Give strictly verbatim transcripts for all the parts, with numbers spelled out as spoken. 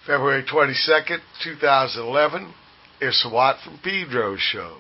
February twenty-second, two thousand eleven. It's the Watt from Pedro show.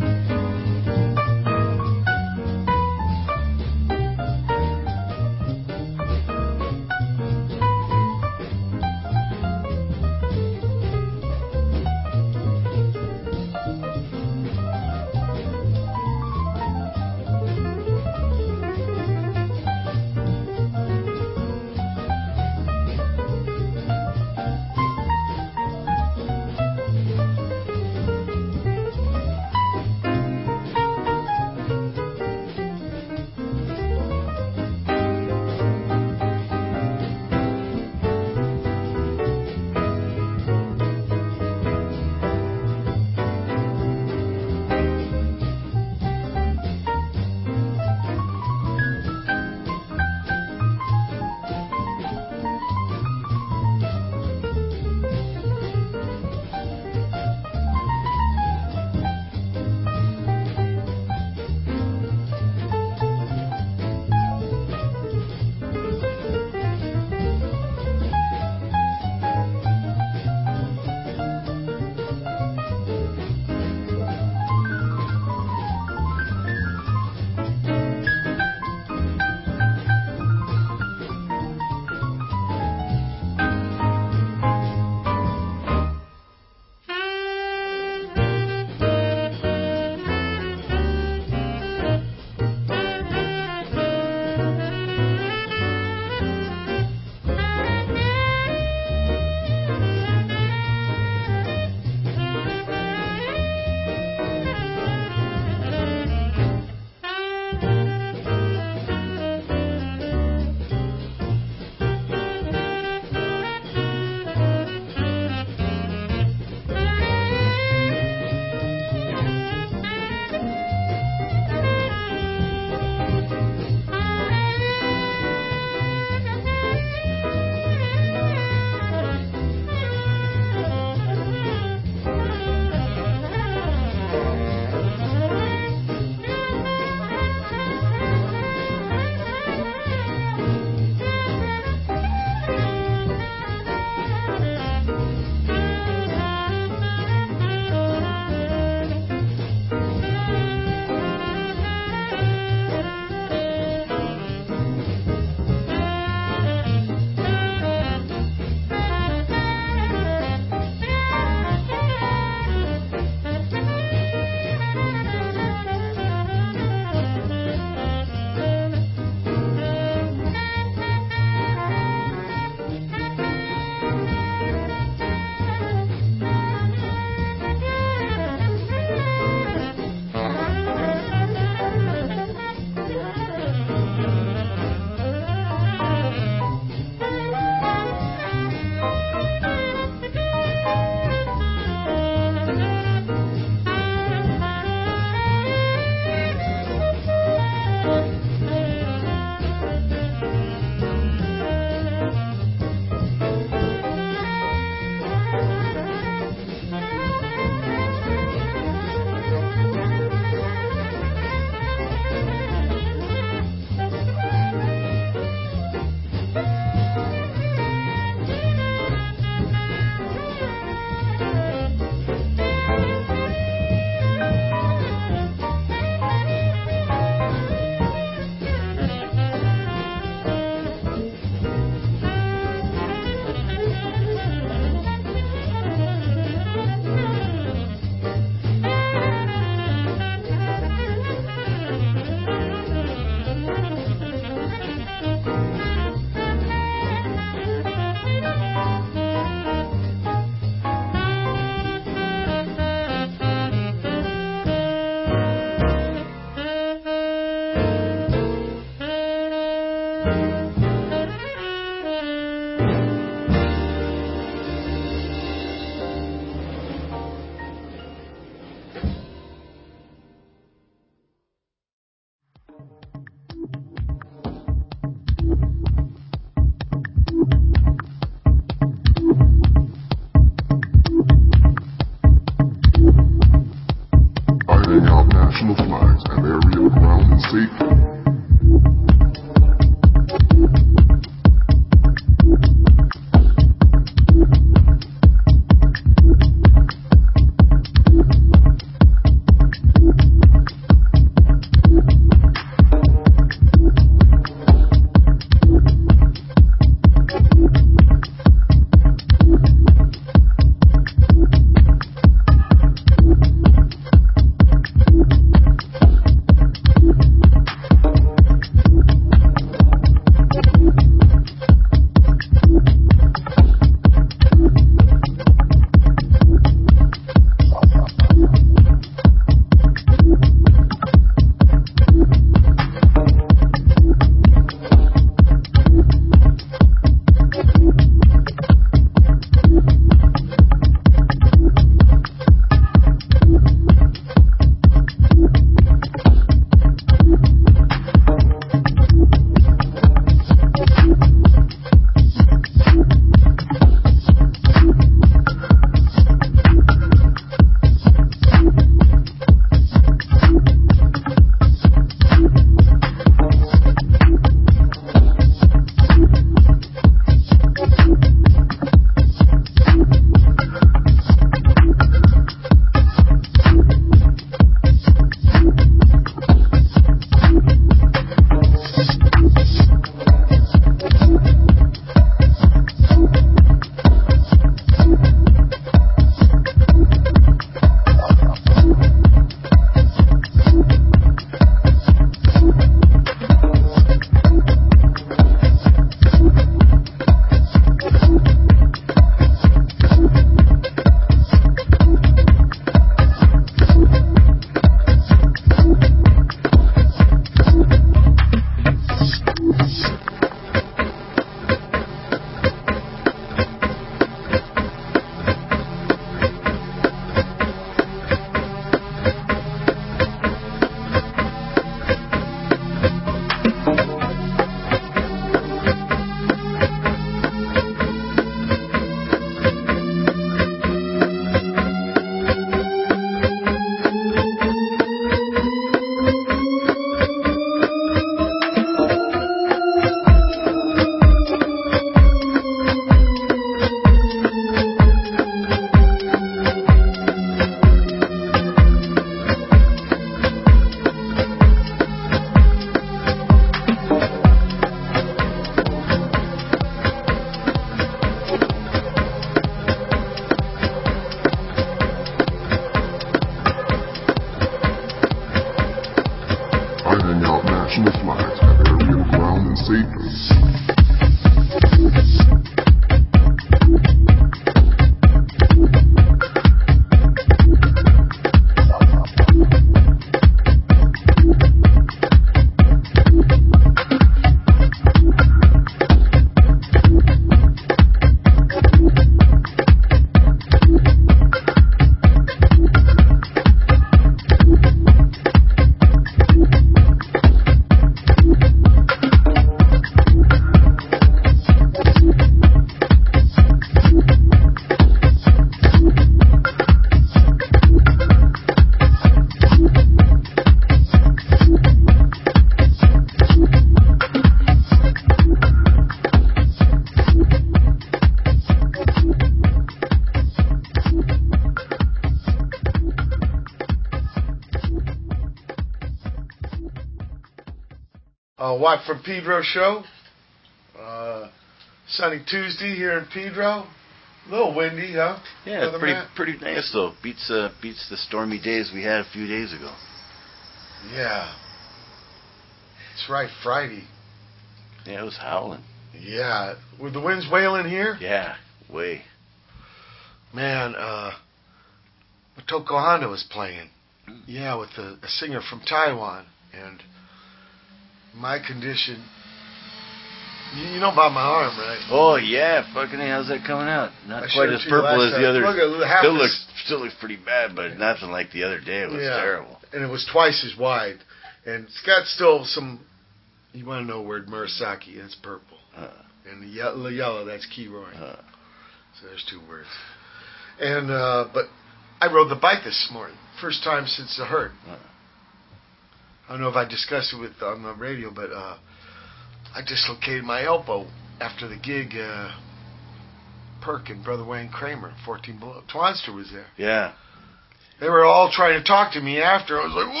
Watt from Pedro show. Uh, sunny Tuesday here in Pedro. A little windy, huh? Yeah, it's pretty pretty nice though. Beats uh, beats the stormy days we had a few days ago. Yeah. That's right, Friday. Yeah, it was howling. Yeah. Were the winds wailing here? Yeah, way. Man, uh, Toko Honda was playing. Yeah, with a, a singer from Taiwan. And my condition, you, you know about my arm, right? Oh, yeah. Fucking hell, how's that coming out? Not I quite as purple as time. the others. Look at, still, looks, still looks pretty bad, but nothing like the other day. It was yeah. terrible. And it was twice as wide. And it's got still some, you want to know word, Murasaki, that's purple. Uh, and the yellow, yellow that's Kiroy. Uh, so there's two words. And, uh, but I rode the bike this morning. First time since the hurt. uh, I don't know if I discussed it with on the radio, but uh, I dislocated my elbow after the gig. Uh, Perk and Brother Wayne Kramer, fourteen Below. Twanster was there. Yeah. They were all trying to talk to me after. I was like,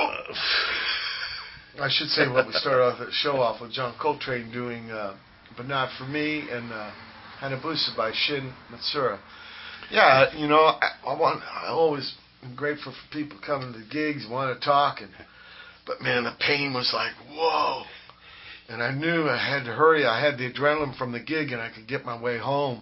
whoa! I should say what we started off the show off with John Coltrane doing uh, But Not For Me and uh, Hanabusa by Shin Matsura. Yeah, you know, I, I want. I always am grateful for people coming to the gigs, want to talk, and but man, the pain was like, whoa. And I knew I had to hurry. I had the adrenaline from the gig, and I could get my way home.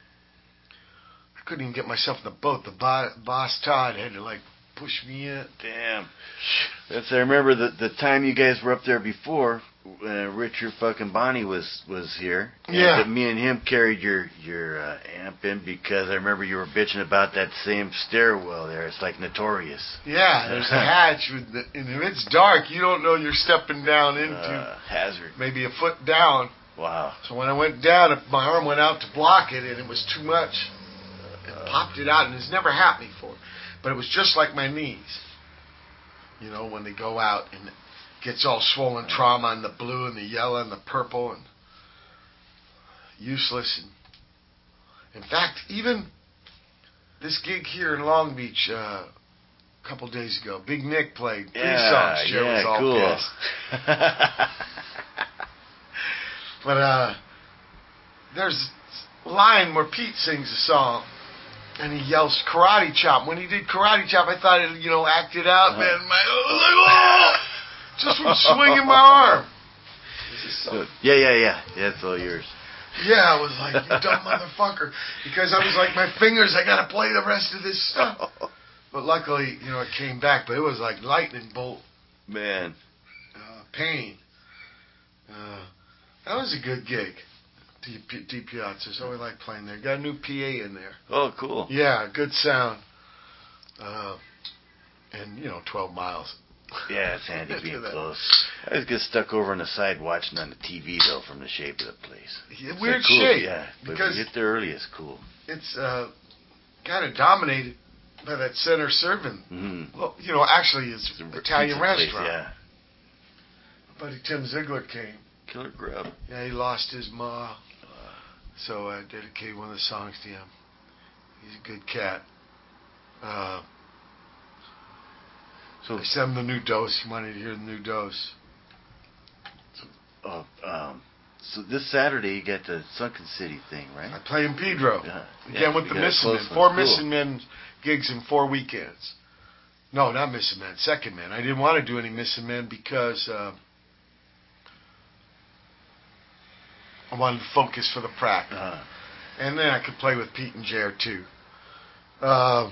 I couldn't even get myself in the boat. The bo- boss Todd had to like push me in. Damn. That's, I remember the the time you guys were up there before. Uh, Richard fucking Bonnie was was here. Yeah. And me and him carried your your uh, amp in because I remember you were bitching about that same stairwell there. It's like notorious. Yeah, there's a hatch, with the, and if it's dark, you don't know you're stepping down into uh, hazard. Maybe a foot down. Wow. So when I went down, my arm went out to block it, and it was too much. It Uh, popped it out, and it's never happened before. But it was just like my knees. You know, when they go out and it gets all swollen trauma and the blue and the yellow and the purple and useless. And in fact, even this gig here in Long Beach uh, a couple days ago, Big Nick played three yeah, songs. Joe yeah, was all cool. pissed. But uh, there's a line where Pete sings a song. And he yells karate chop. When he did karate chop, I thought it, you know, acted out, uh-huh. man. My, I was like, oh! Just from swinging my arm. So, yeah, yeah, yeah. Yeah, it's all yours. Yeah, I was like, you dumb motherfucker. Because I was like, my fingers, I got to play the rest of this stuff. But luckily, you know, it came back. But it was like lightning bolt. Man. Uh, pain. Uh, that was a good gig. Deep, Deep Piazza. So we like playing there. Got a new P A in there. Oh, cool. Yeah, good sound. Uh, and, you know, twelve miles. Yeah, it's handy being close. I always get stuck over on the side watching on the T V, though, from the shape of the place. Yeah, weird like cool, shape. Yeah, but because if you get there early, it's cool. It's uh, kind of dominated by that center serving. Mm-hmm. Well, you know, actually, it's an Italian restaurant. Place, yeah. My buddy Tim Ziegler came. Killer grub. Yeah, he lost his ma. So I dedicated one of the songs to him. He's a good cat. Uh, so I sent him the new dose. He wanted to hear the new dose. So, uh, um, so this Saturday you got the Sunken City thing, right? I play in Pedro. Yeah. Again yeah, with the Missing Men. One. Four Cool. Missing Men gigs in four weekends. No, not Missing Men. Second Men. I didn't want to do any Missing Men because uh, I wanted to focus for the prac. Uh-huh. And then I could play with Pete and Jared too. Uh,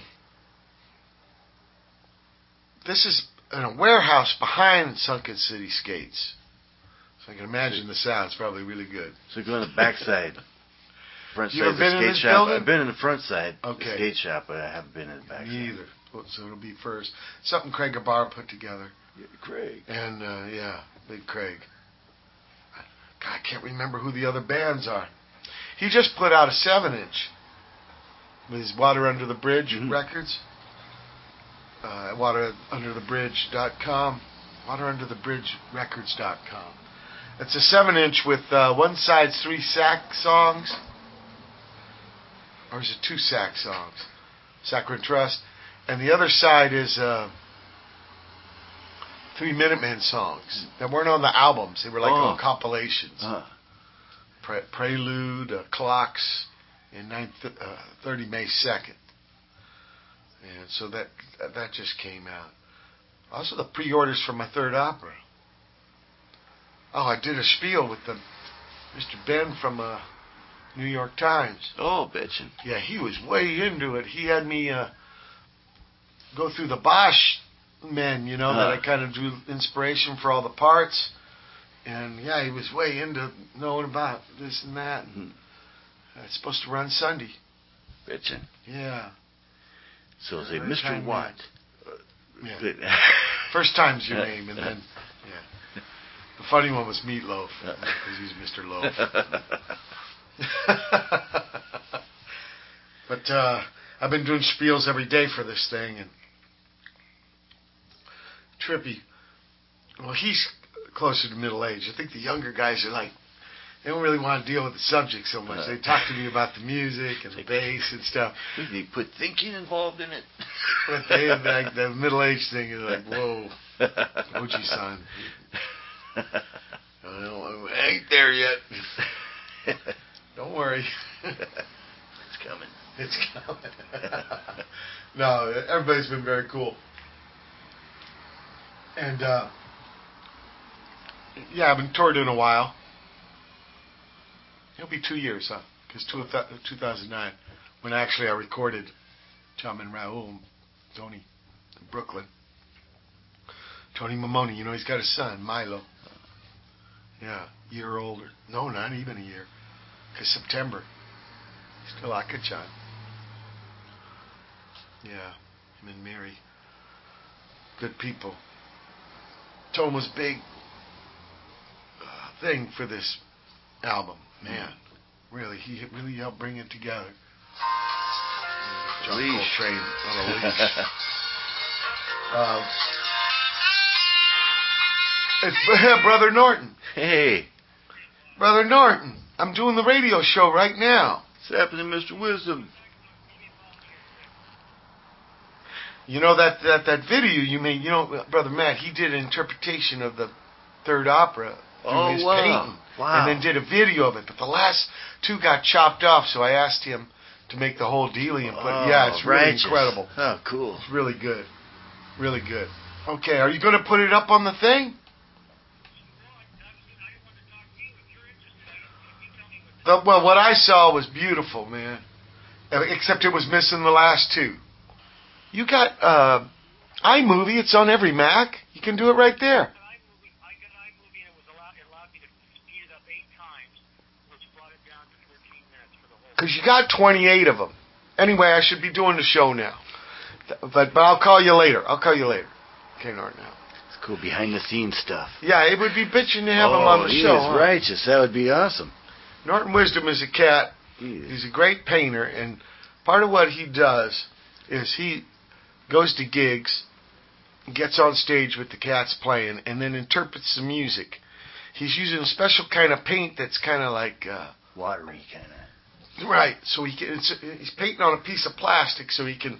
this is in a warehouse behind Sunken City Skates. So I can imagine the sound. It's probably really good. So go on the backside. Front You side ever of the been in skate this shop. building? I've been in the front side of Okay. the skate shop, but I haven't been in the back Me side. either. So it'll be first. Something Craig Gabar put together. Yeah, Craig. And, uh, yeah, Big Craig. God, I can't remember who the other bands are. He just put out a seven inch with his Water Under the Bridge Mm-hmm. records. Uh, water under the bridge dot com. water under the bridge records dot com. It's a seven inch with uh, one side's three sack songs. Or is it two sack songs? Sacred Trust. And the other side is uh, Three Minutemen songs that weren't on the albums. They were like Oh. on compilations. Uh, Pre- Prelude, uh, Clocks, and nine th- uh, thirty May second. And so that that just came out. Also the pre-orders for my third opera. Oh, I did a spiel with the Mister Ben from uh, New York Times. oh, bitchin'. Yeah, he was way into it. He had me uh, go through the Bosch men, you know, that Huh. I kind of drew inspiration for all the parts. And yeah, he was way into knowing about this and that. Mhm. Uh, it's supposed to run Sunday. Bitchin'. Yeah. So say, Very Mister kind Watt. Yeah. Good. First time's your name, and then, yeah. The funny one was Meatloaf, because he's Mister Loaf. But uh, I've been doing spiels every day for this thing, and Trippy, well, he's closer to middle age. I think the younger guys are like, they don't really want to deal with the subject so much. They talk to me about the music and the bass and stuff. They put thinking involved in it. But they, like, the middle age thing is like, whoa, Oji-san. I, don't, I ain't there yet. Don't worry. It's coming. It's coming. No, everybody's been very cool. And, uh, yeah, I've been toured in a while. It'll be two years, huh? Because two thousand nine, when actually I recorded Tom and Raul and Tony in Brooklyn. Tony Mamoni, you know, he's got a son, Milo. Yeah, a year older. No, not even a year. Because September. Still Akachan. Yeah, him and Mary. Good people. Tom was big uh, thing for this album. Man, really, he really helped bring it together. John Leash. Coltrane on a leash. uh, it's Brother Norton. Hey, Brother Norton, I'm doing the radio show right now. what's happening, Mister Wisdom? You know that, that, that video you made, you know, Brother Matt, he did an interpretation of the third opera through Oh, his wow. painting. Wow. And then did a video of it. But the last two got chopped off, so I asked him to make the whole dealie and put Oh, yeah, it's really righteous. incredible. Oh, cool. It's really good. Really good. Okay, are you going to put it up on the thing? The, well, what I saw was beautiful, man. Uh, Except it was missing the last two. You got uh, iMovie. It's on every Mac. You can do it right there. Because you got twenty-eight of them. Anyway, I should be doing the show now. But but I'll call you later. I'll call you later. Okay, Norton. Now. It's cool behind the scenes stuff. Yeah, it would be bitching to have oh, him on the he show. is huh? righteous. That would be awesome. Norton Wisdom is a cat. He is. He's a great painter, and part of what he does is he goes to gigs, gets on stage with the cats playing, and then interprets the music. He's using a special kind of paint that's kind of like uh, Watery kind of. right. So he can, it's, he's painting on a piece of plastic, so he can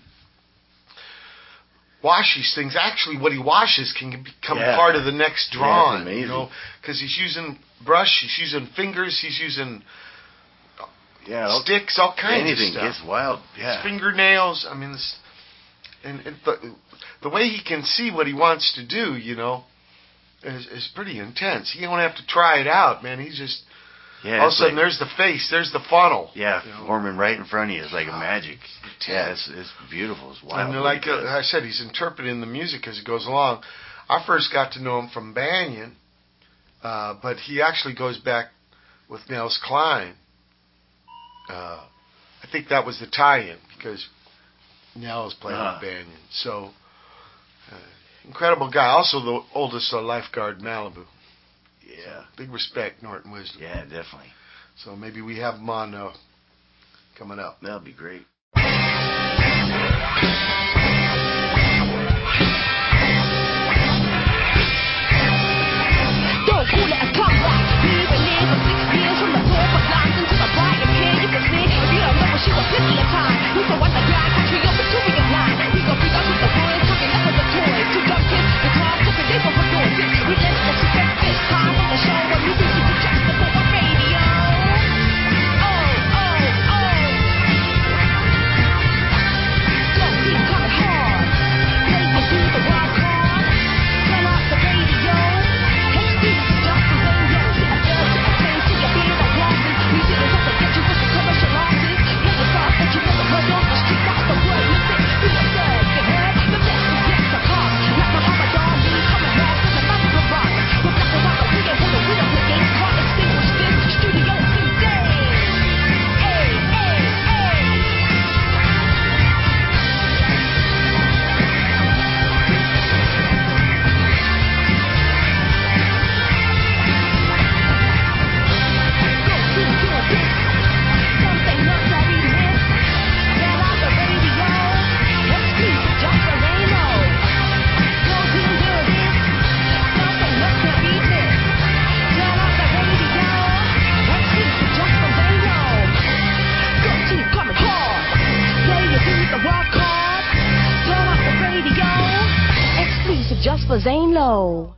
wash these things. Actually, what he washes can become Yeah. part of the next Yeah, drawing. it's amazing. You know, because he's using brush, he's using fingers, he's using Yeah, all- sticks, all kinds anything of stuff. gets wild. Yeah. Fingernails. I mean, this, and, and the, the way he can see what he wants to do, you know, is, is pretty intense. He don't have to try it out, man. He's just Yeah, all of a it's sudden like- there's the face, there's the funnel. Yeah, you know. forming right in front of you. It's like a magic. Intense. Yeah, it's, it's beautiful. It's wild. And what like he uh, does. I said, he's interpreting the music as it goes along. I first got to know him from Banyan, uh, but he actually goes back with Nels Klein. Uh, I think that was the tie-in because Nels played Uh-huh. with Banyan. So, uh, incredible guy. Also the oldest uh, lifeguard in Malibu. Yeah. Big respect, Norton Wisdom. Yeah, definitely. So maybe we have him on uh, coming up. That'll be great. Don't fool it and come back. We been here for six years from the poor for blondes into the bright and clear. You can see if you don't know what she was plenty of time. We from underground country up Victorian line. We go freak out to the woods, talking nothing but toys. Two dumb kids, guitars, looking deep for her Zane Lowe.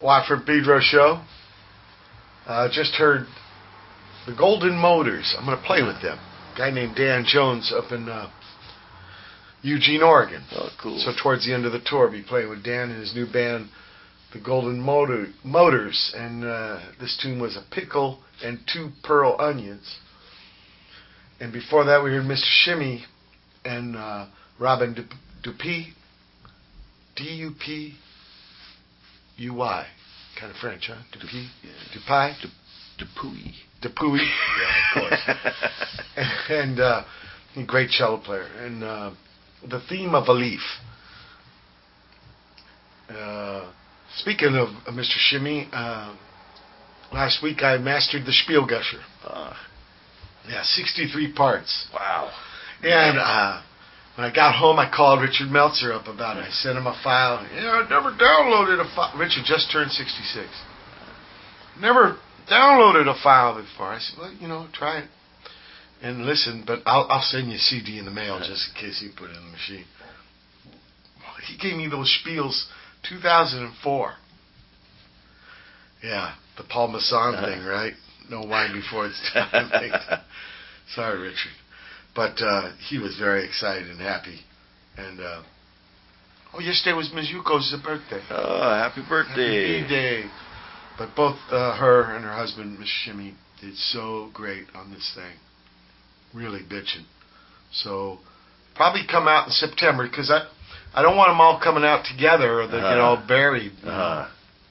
Watford Pedro show. Uh, just heard the Golden Motors. I'm going to play with them. A guy named Dan Jones up in uh, Eugene, Oregon. Oh, cool. So towards the end of the tour, I'll be playing with Dan and his new band, the Golden Motor, Motors. And uh, this tune was A Pickle and Two Pearl Onions. And before that, we heard Mister Shimmy and uh, Robin Dupuy. D U P U Y. Kind of French, huh? Dupuy? Dupuy? Dupuy. Dupuy. Yeah, of course. and uh, a great cello player. And uh, the theme of a leaf. Uh, speaking of uh, Mister Shimmy, uh, last week I mastered the Spielgusher. Uh, yeah, sixty-three parts. Wow. And uh, when I got home, I called Richard Meltzer up about it. I sent him a file. Yeah, I never downloaded a file. Richard just turned sixty-six. Never downloaded a file before. I said, well, you know, try it. And listen, but I'll, I'll send you a C D in the mail just in case you put it in the machine. He gave me those spiels two thousand four. Yeah, the Paul Masson thing, right? No wine before it's time. Sorry, Richard. But uh, he was very excited and happy. And, uh, oh, yesterday was Mizuko's birthday. Oh, happy birthday. Happy birthday. But both uh, her and her husband, Miss Shimmy, did so great on this thing. Really bitching. So, probably come out in September, because I, I don't want them all coming out together or they uh-huh. get all buried. You uh-huh. know?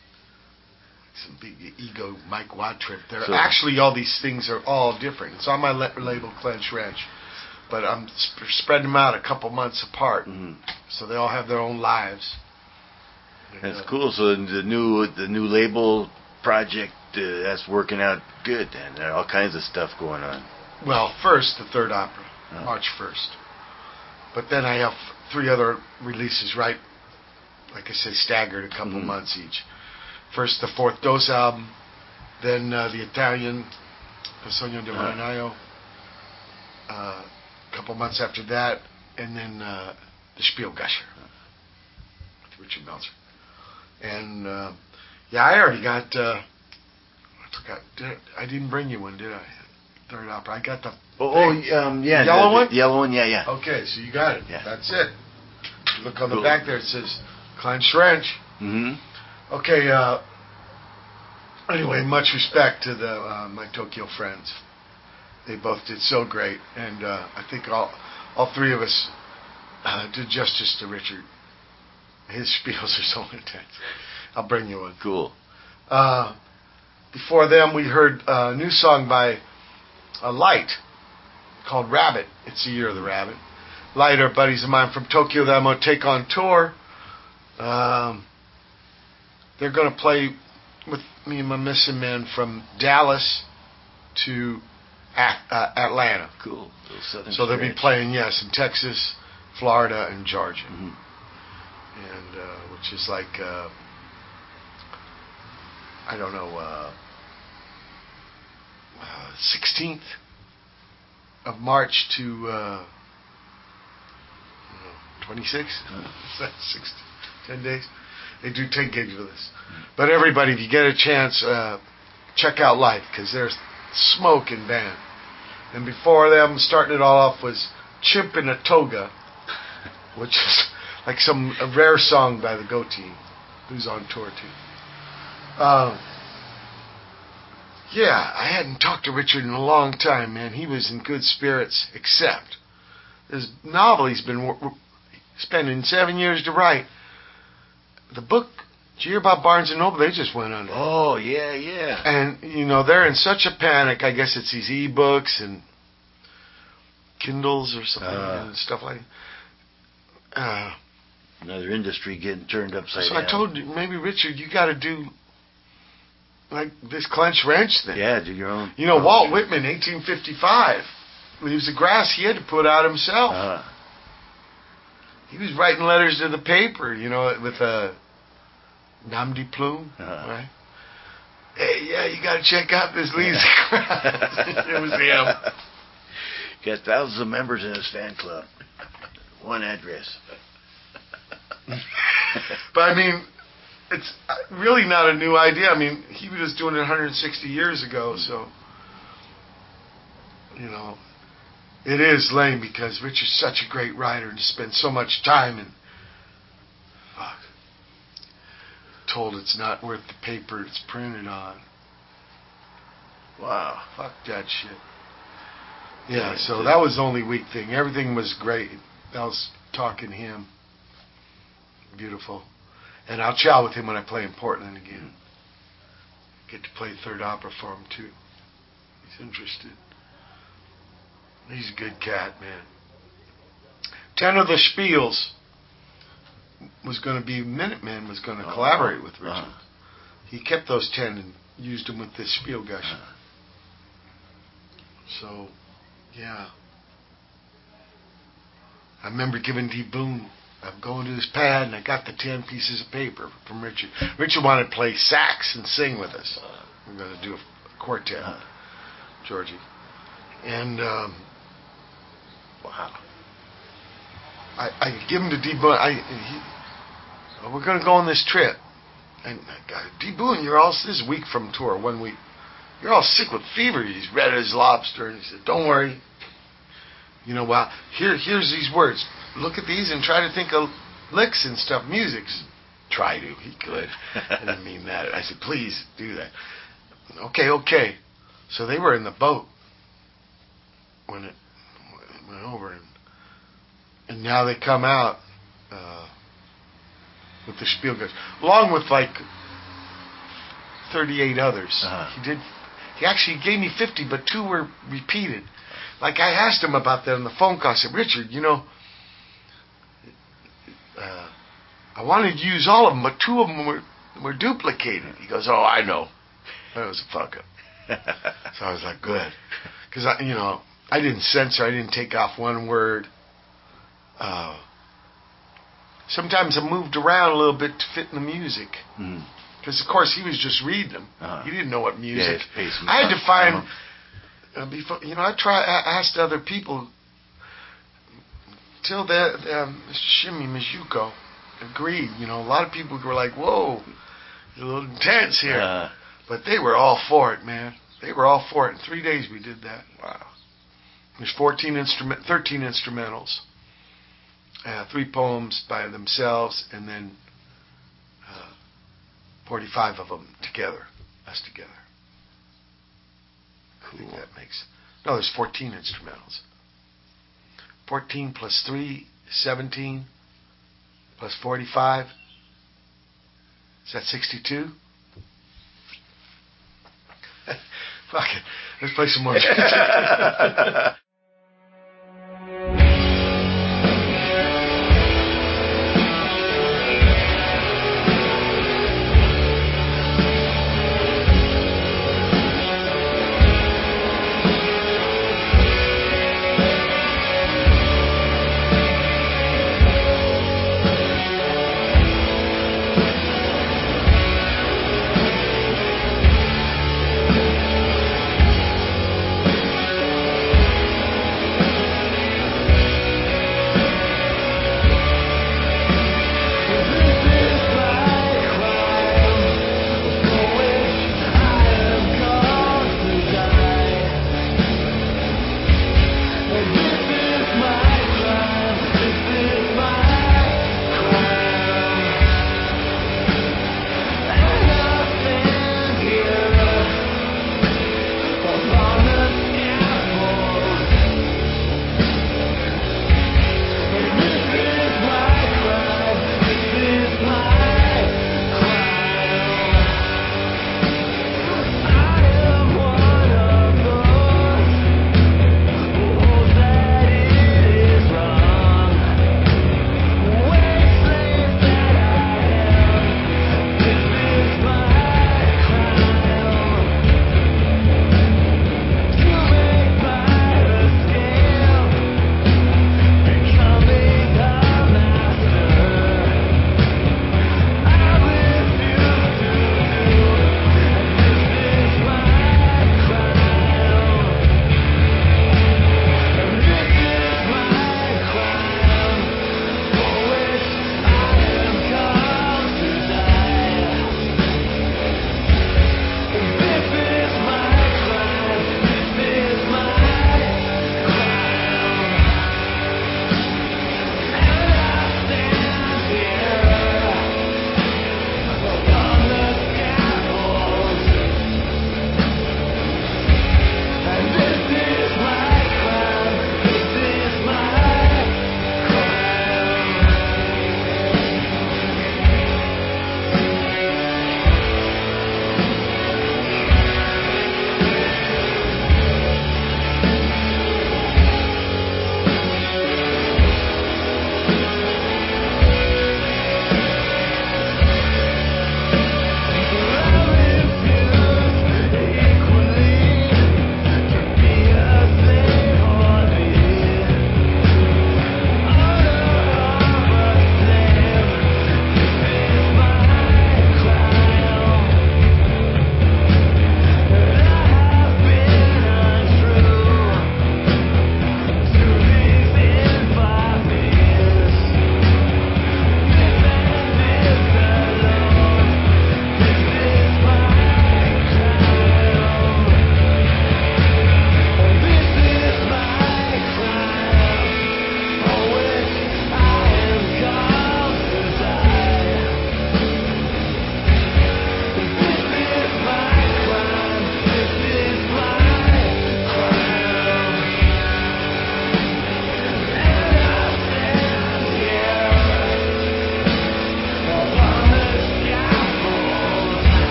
Some big ego Mike Watt trip. They're So, actually, all these things are all different. It's on my le- label, Clench Wrench. But I'm sp- spreading them out a couple months apart. Mm-hmm. So they all have their own lives. And, that's uh, cool. So the new the new label project, uh, that's working out good then. There are all kinds of stuff going on. Well, first, the third opera, Oh. March first. But then I have three other releases, right? Like I say, staggered a couple Mm-hmm. months each. First, the Fourth Dose album. Then uh, the Italian, The Sogno di Marinaio. Uh, a couple months after that. And then uh, the Spielgusher with Richard Meltzer. And, uh, yeah, I already got, uh, I forgot, did I, I didn't bring you one, did I? Third opera. I got the Oh, oh um, yeah. The yellow the, one? The yellow one, yeah, yeah. Okay, so you got it. Yeah. That's it. You look on Cool. the back there, it says Klein Schrench. Mm-hmm. Okay, uh, anyway, much respect to the uh, my Tokyo friends. They both did so great, and uh, I think all all three of us uh, did justice to Richard. His spiels are so intense. I'll bring you one. Cool. Uh, before them, we heard a new song by uh, Light called Rabbit. It's the Year of the Rabbit. Light are buddies of mine from Tokyo that I'm going to take on tour. Um, they're going to play with me and my missing man from Dallas to At- uh, Atlanta. Cool. Little southern So they'll be stretch. playing, yes, in Texas, Florida, and Georgia. Mhm. And uh, which is like, uh, I don't know, uh, uh, sixteenth of March to uh, twenty-sixth. Is that sixty, ten days? They do ten gigs with us. But everybody, if you get a chance, uh, check out Light, because they're smoking band. And before them, starting it all off was Chimp in a Toga, which is like some a rare song by the Go Team, who's on tour too. Um, yeah, I hadn't talked to Richard in a long time, man. He was in good spirits, except his novel he's been w- w- spending seven years to write. The book, did you hear about Barnes and Noble? They just went under. Oh, yeah, yeah. And, you know, they're in such a panic. I guess it's these e-books and Kindles or something Uh. and stuff like that. Uh, Another industry getting turned upside so down. I told you, maybe, Richard, you got to do, like, this Clench Wrench thing. Yeah, do your own. You know, Walt promotion. Whitman, eighteen fifty-five, Leaves the Grass, he had to put out himself. Uh, He was writing letters to the paper, you know, with a nom de plume, Uh-huh. right? Hey, yeah, you got to check out this Leaves the Grass. It was him. got thousands of members in his fan club. One address. But I mean, it's really not a new idea. I mean, he was doing it one hundred sixty years ago, so, you know, it is lame because Richard's such a great writer and spends so much time and, fuck, told it's not worth the paper it's printed on. Wow. Fuck that shit. Yeah, so that was the only weak thing. Everything was great. I was talking to him. Beautiful. And I'll chow with him when I play in Portland again. Get to play third opera for him, too. He's interested. He's a good cat, man. Ten of the Spiels was going to be, Minutemen was going to uh-huh. collaborate with Richard. Uh-huh. He kept those ten and used them with this Spielgush. Uh-huh. So, yeah. I remember giving D. Boone, I'm going to his pad, and I got the ten pieces of paper from Richard. Richard wanted to play sax and sing with us. We We're going to do a quartet, uh, Georgie. And, um, wow. I, I give him to D. Boone. I, he, we're going to go on this trip. And I got, D. Boone, you're all, this is a week from tour, one week. You're all sick with fever. He's red as lobster. And he said, don't worry. You know, well, here, here's these words. Look at these and try to think of licks and stuff, musics. Try to. He could. I didn't mean that. I said, please do that. Okay, okay. So they were in the boat when it went over. And, and now they come out uh, with the Spielgush, along with like thirty-eight others. Uh-huh. He did. He actually gave me fifty, but two were repeated. Like, I asked him about that on the phone call. I said, Richard, you know, uh, I wanted to use all of them, but two of them were, were duplicated. He goes, oh, I know. That was a fuck up. So I was like, good. Because, I, you know, I didn't censor. I didn't take off one word. Uh, sometimes I moved around a little bit to fit in the music. Mm. Because, of course, he was just reading them. Uh-huh. He didn't know what music. Yeah, I had to find, uh, before, you know, I try. I asked other people, till that, um, Shimi Mizuko agreed. You know, a lot of people were like, whoa, it's a little intense here. Uh, but they were all for it, man. They were all for it. In three days we did that. Wow. There's fourteen instrument, thirteen instrumentals. Uh, three poems by themselves, and then uh, forty-five of them together, us together. Cool. I think that makes... No, there's fourteen instrumentals. fourteen plus three, seventeen, plus forty-five. Is that sixty-two? Fuck it. Let's play some more.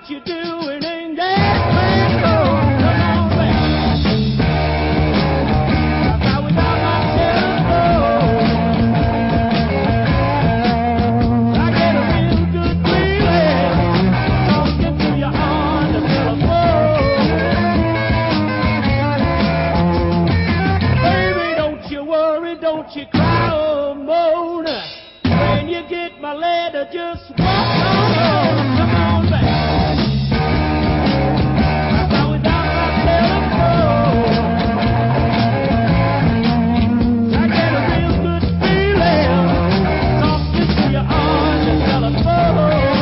what you're doing ain't that man. Oh, come on back. That's how we got my telephone. I get a real good feeling talking to you on the telephone. Baby, don't you worry, don't you cry or moan. When you get my letter, just walk on home. Come on back. That's how we got my telephone. I get a real good feeling talking to you on the telephone.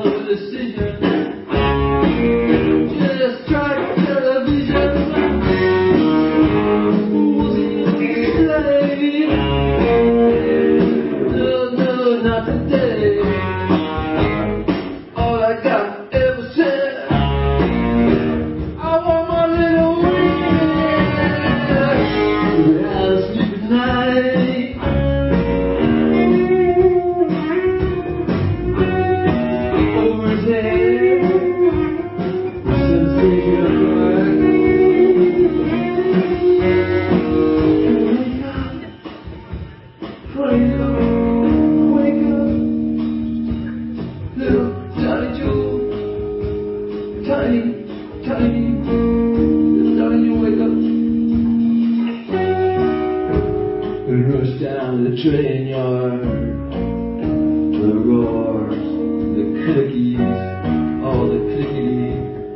train yard, the roars, the clickies, all the clickety,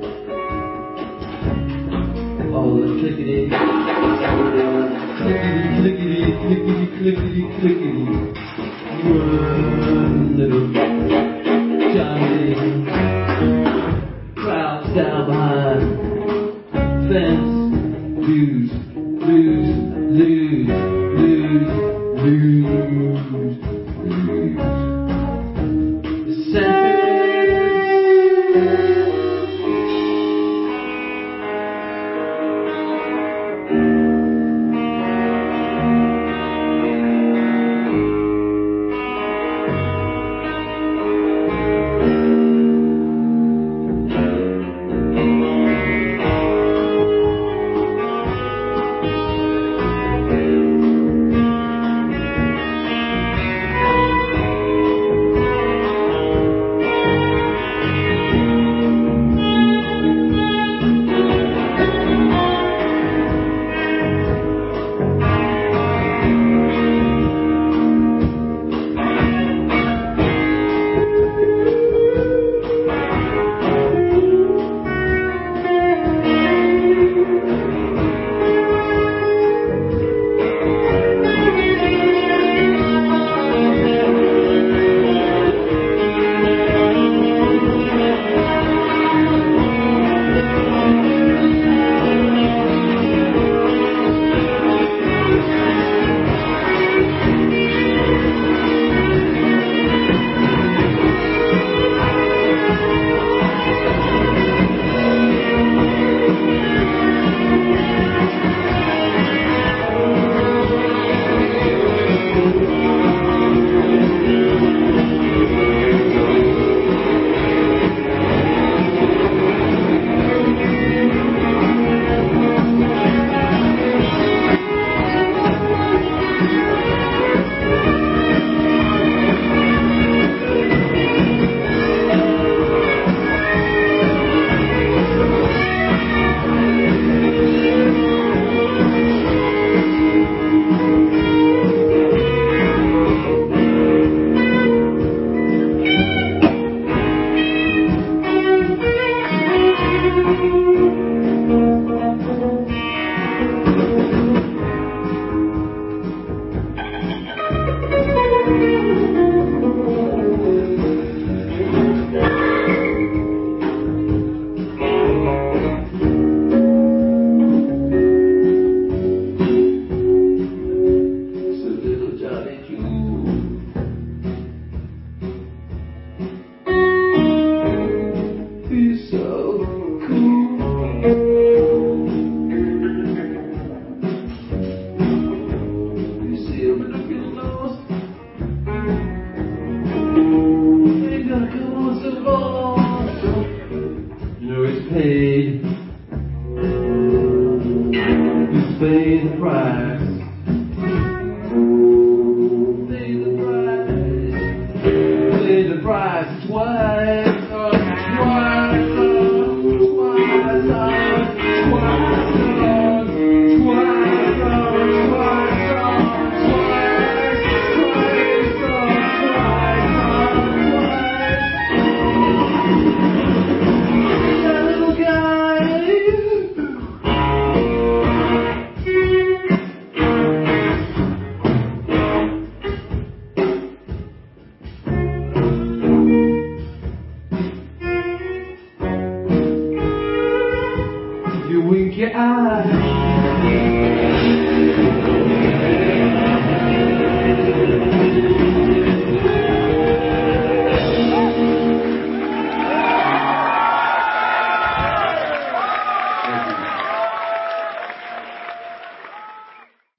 all the clickety, clickety, clickety, clickety, clickety, run, little Johnny, crowds down behind, fence, lose, lose, lose, lose. Lose, lose, the senses.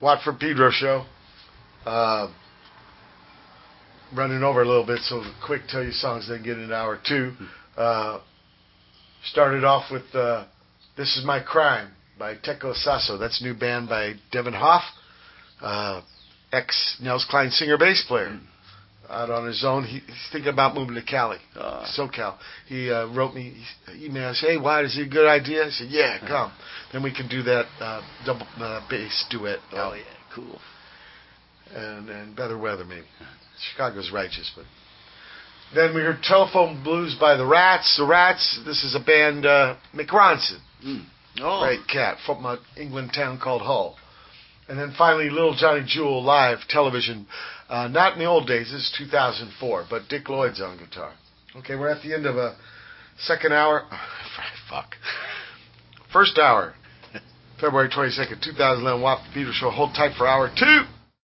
Watt from Pedro show. Uh, running over a little bit, so quick tell you songs, then get into hour two. Uh, started off with uh, This Is My Crime by Teco Sasso. That's a new band by Devin Hoff, uh, ex-Nels Klein singer-bass player. Out on his own. He, he's thinking about moving to Cali, Uh, SoCal. He uh, wrote me, he emailed, said, hey, Watt, is it a good idea? I said, yeah, come. Then we can do that uh, double uh, bass duet. oh yeah, cool. And, and Better Weather, maybe. Chicago's Righteous, but... Then we heard Telephone Blues by the Rats. The Rats, this is a band, uh, Mick Ronson. Mm. Oh, Great cat from an England town called Hull. And then finally, Little Johnny Jewel live television. Uh, not in the old days, this is two thousand four, but Dick Lloyd's on guitar. Okay, we're at the end of a second hour. Oh, fuck. First hour, February twenty-second, two thousand eleven, Watt from Pedro show. Hold tight for hour two.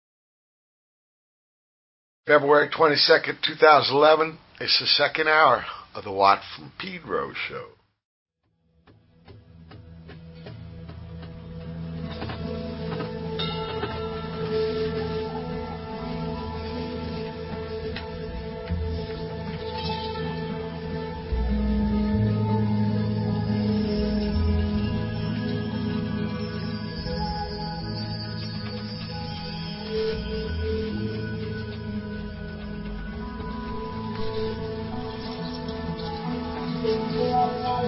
February twenty-second, two thousand eleven. It's the second hour of the Watt from Pedro show. Thank you.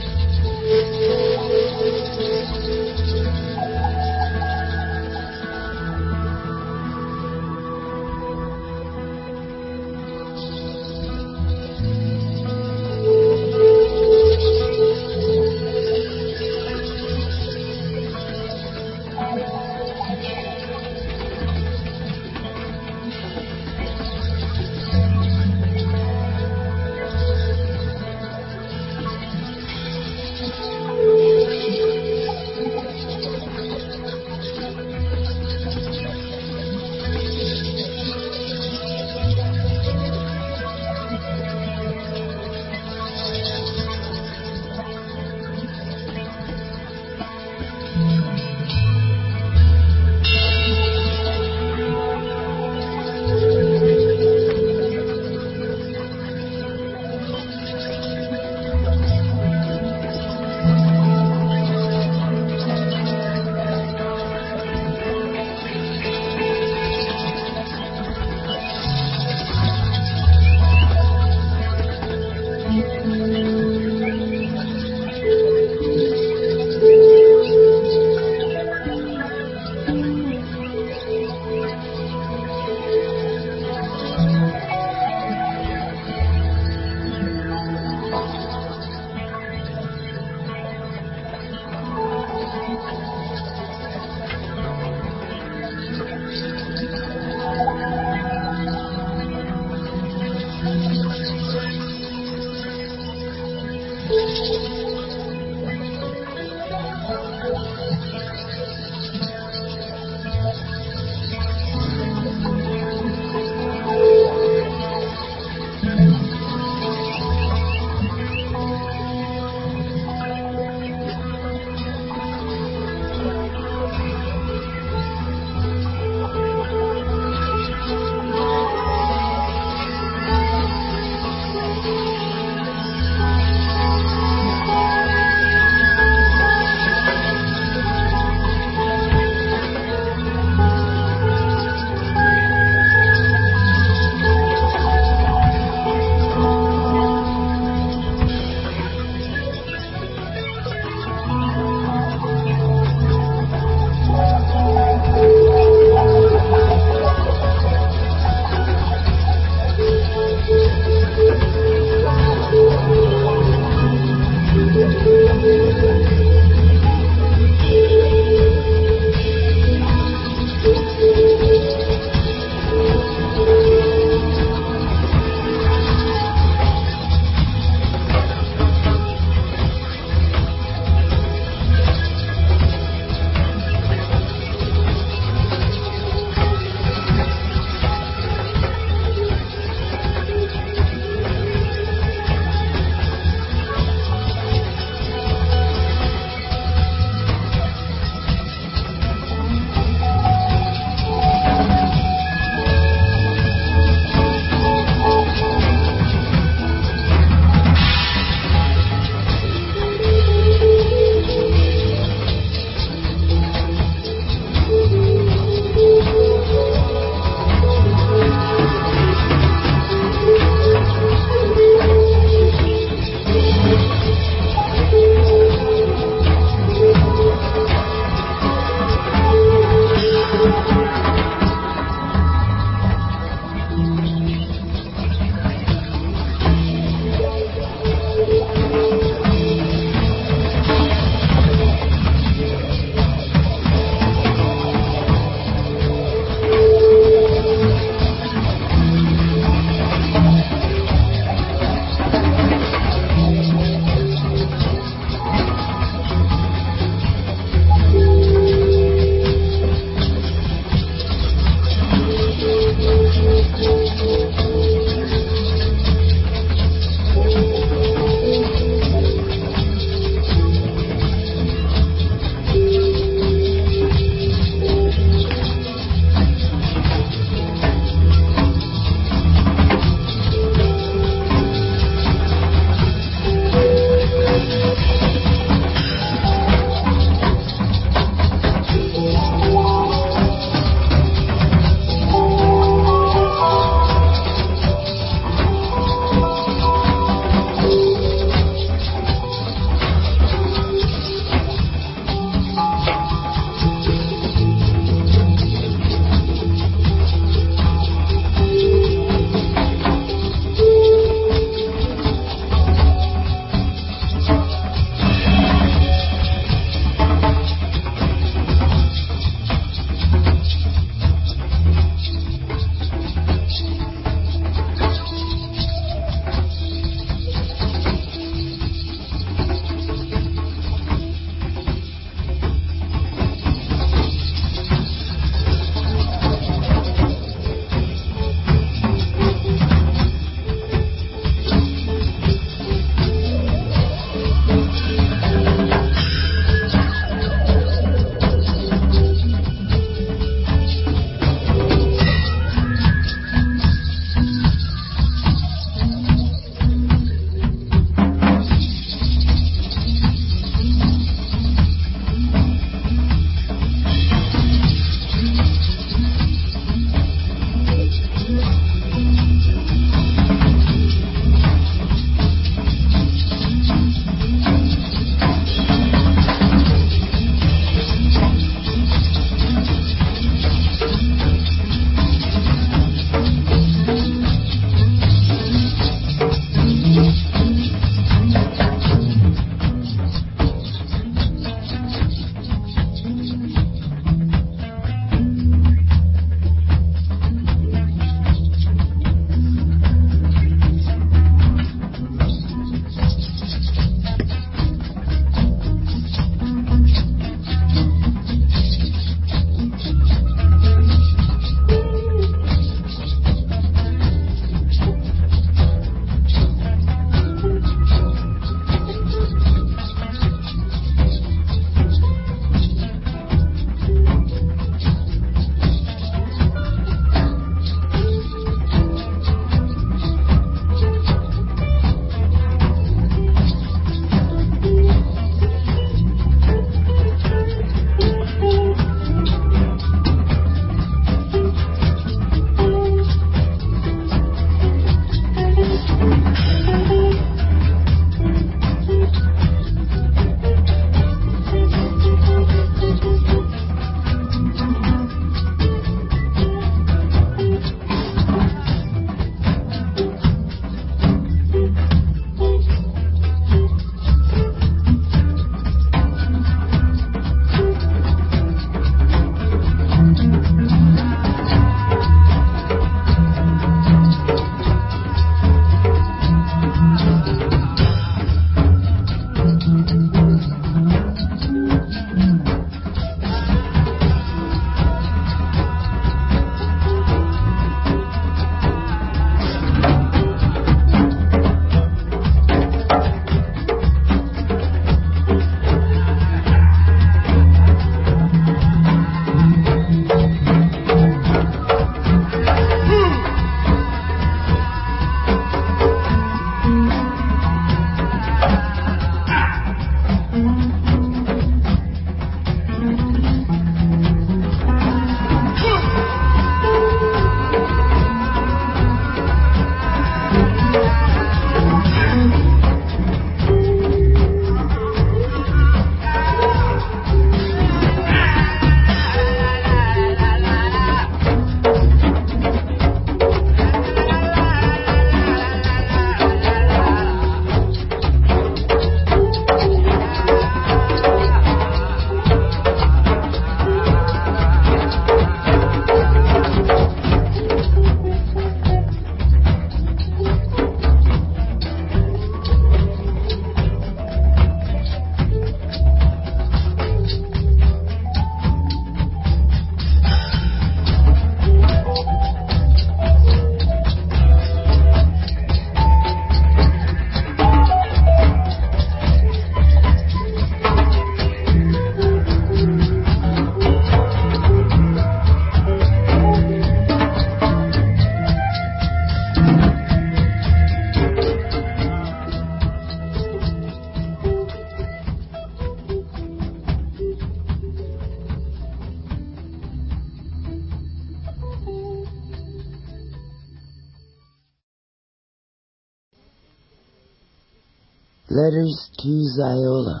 Letters to Ziola.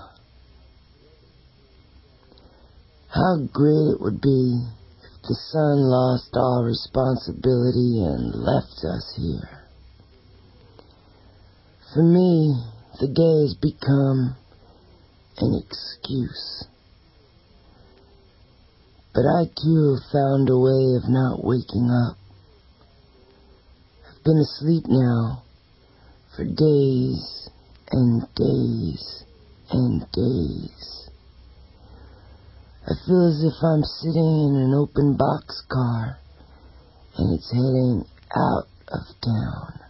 How great it would be if the sun lost all responsibility and left us here. For me, the day has become an excuse. But I too have found a way of not waking up. I've been asleep now for days and days and days. I feel as if I'm sitting in an open boxcar and it's heading out of town.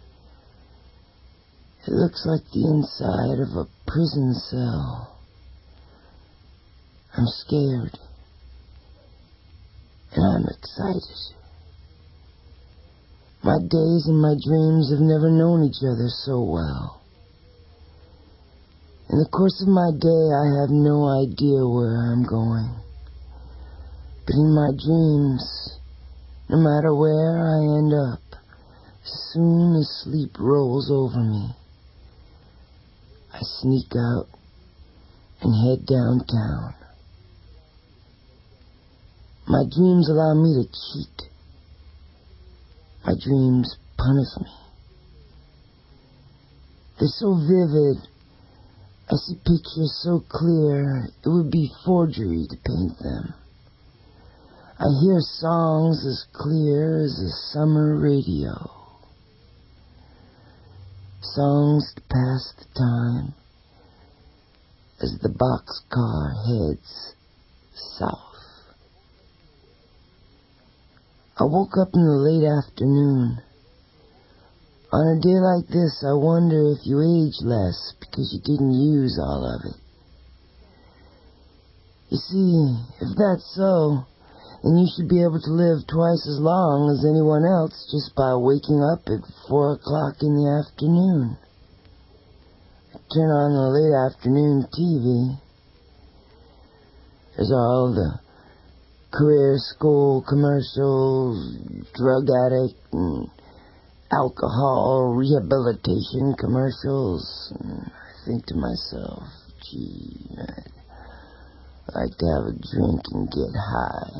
It looks like the inside of a prison cell. I'm scared. And I'm excited. My days and my dreams have never known each other so well. In the course of my day, I have no idea where I'm going. But in my dreams, no matter where I end up, as soon as sleep rolls over me, I sneak out and head downtown. My dreams allow me to cheat. My dreams punish me. They're so vivid. I see pictures so clear, it would be forgery to paint them. I hear songs as clear as a summer radio. Songs to pass the time as the boxcar heads south. I woke up in the late afternoon. On a day like this, I wonder if you age less because you didn't use all of it. You see, if that's so, then you should be able to live twice as long as anyone else just by waking up at four o'clock in the afternoon. I turn on the late afternoon T V. There's all the career school commercials, drug addict and alcohol rehabilitation commercials. And I think to myself, gee, I'd like to have a drink and get high.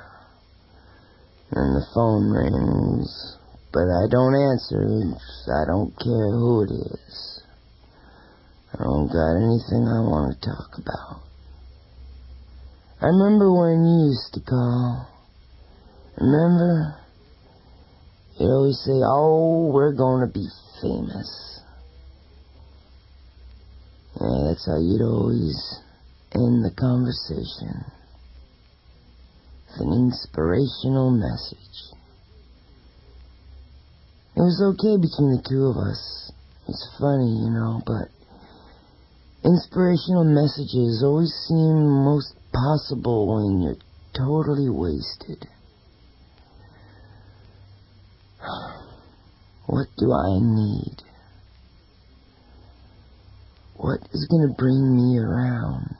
And the phone rings, but I don't answer it. I don't care who it is. I don't got anything I want to talk about. I remember when you used to call. Remember? You'd always say, oh, we're going to be famous. Yeah, that's how you'd always end the conversation. With an inspirational message. It was okay between the two of us. It's funny, you know, but inspirational messages always seem most possible when you're totally wasted. What do I need? What is going to bring me around?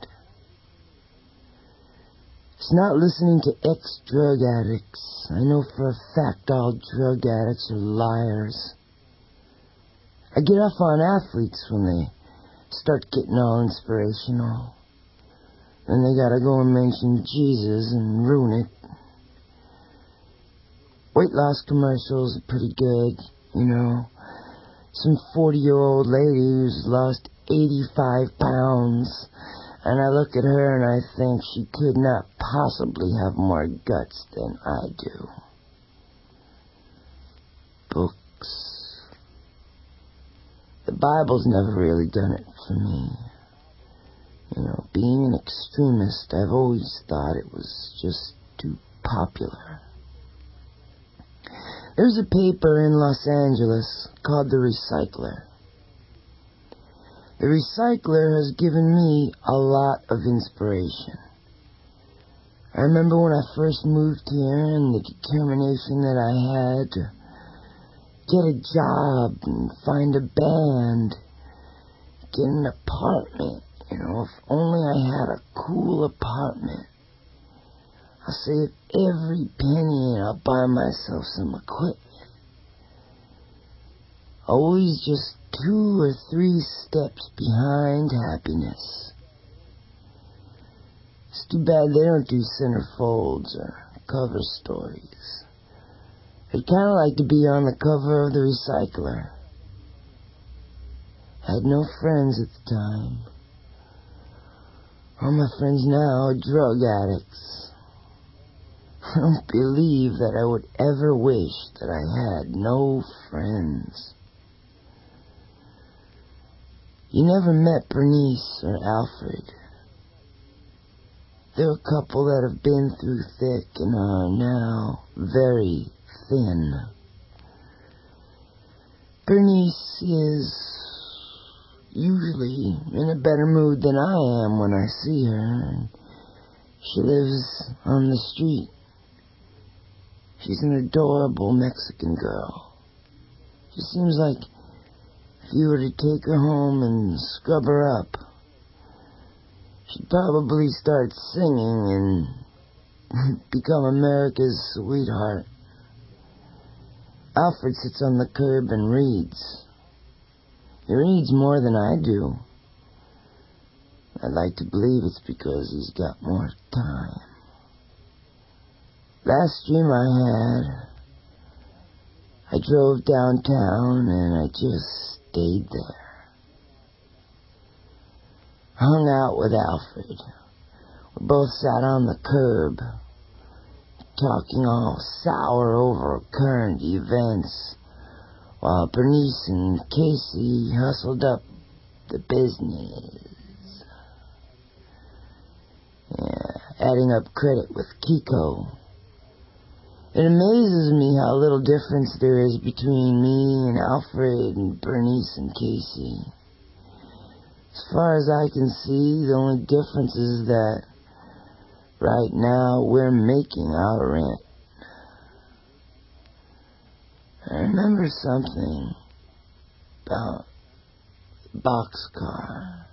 It's not listening to ex-drug addicts. I know for a fact all drug addicts are liars. I get off on athletes when they start getting all inspirational. Then they gotta go and mention Jesus and ruin it. Weight loss commercials are pretty good, you know. Some forty-year-old lady who's lost eighty-five pounds. And I look at her and I think she could not possibly have more guts than I do. Books. The Bible's never really done it for me. You know, being an extremist, I've always thought it was just too popular. There's a paper in Los Angeles called The Recycler. The Recycler has given me a lot of inspiration. I remember when I first moved here and the determination that I had to get a job and find a band, get an apartment. You know, if only I had a cool apartment. I'll save every penny and I'll buy myself some equipment. always just two or three steps behind happiness. It's too bad they don't do centerfolds or cover stories. I'd kind of like to be on the cover of The Recycler. Had no friends at the time. All my friends now are drug addicts. I don't believe that I would ever wish that I had no friends. You never met Bernice or Alfred. They're a couple that have been through thick and are now very thin. Bernice is usually in a better mood than I am when I see her, and she lives on the street. She's an adorable Mexican girl. She seems like if you were to take her home and scrub her up, she'd probably start singing and become America's sweetheart. Alfred sits on the curb and reads. He reads more than I do. I'd like to believe it's because he's got more time. Last dream I had, I drove downtown and I just stayed there. Hung out with Alfred. We both sat on the curb, talking all sour over current events, while Bernice and Casey hustled up the business. Yeah, adding up credit with Kiko. It amazes me how little difference there is between me and Alfred and Bernice and Casey. As far as I can see, the only difference is that right now we're making our rent. I remember something about the boxcar.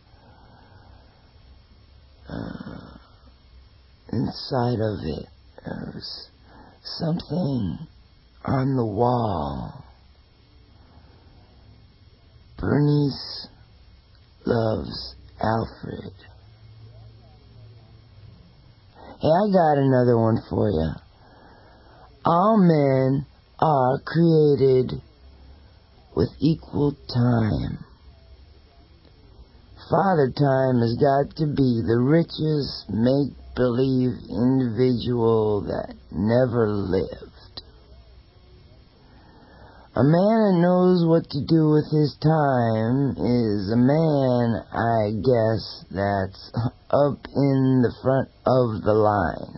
Uh, inside of it, there was something on the wall. Bernice loves Alfred. Hey, I got another one for you. All men are created with equal time. Father Time has got to be the richest make-believe individual that never lived. A man that knows what to do with his time is a man, I guess, that's up in the front of the line.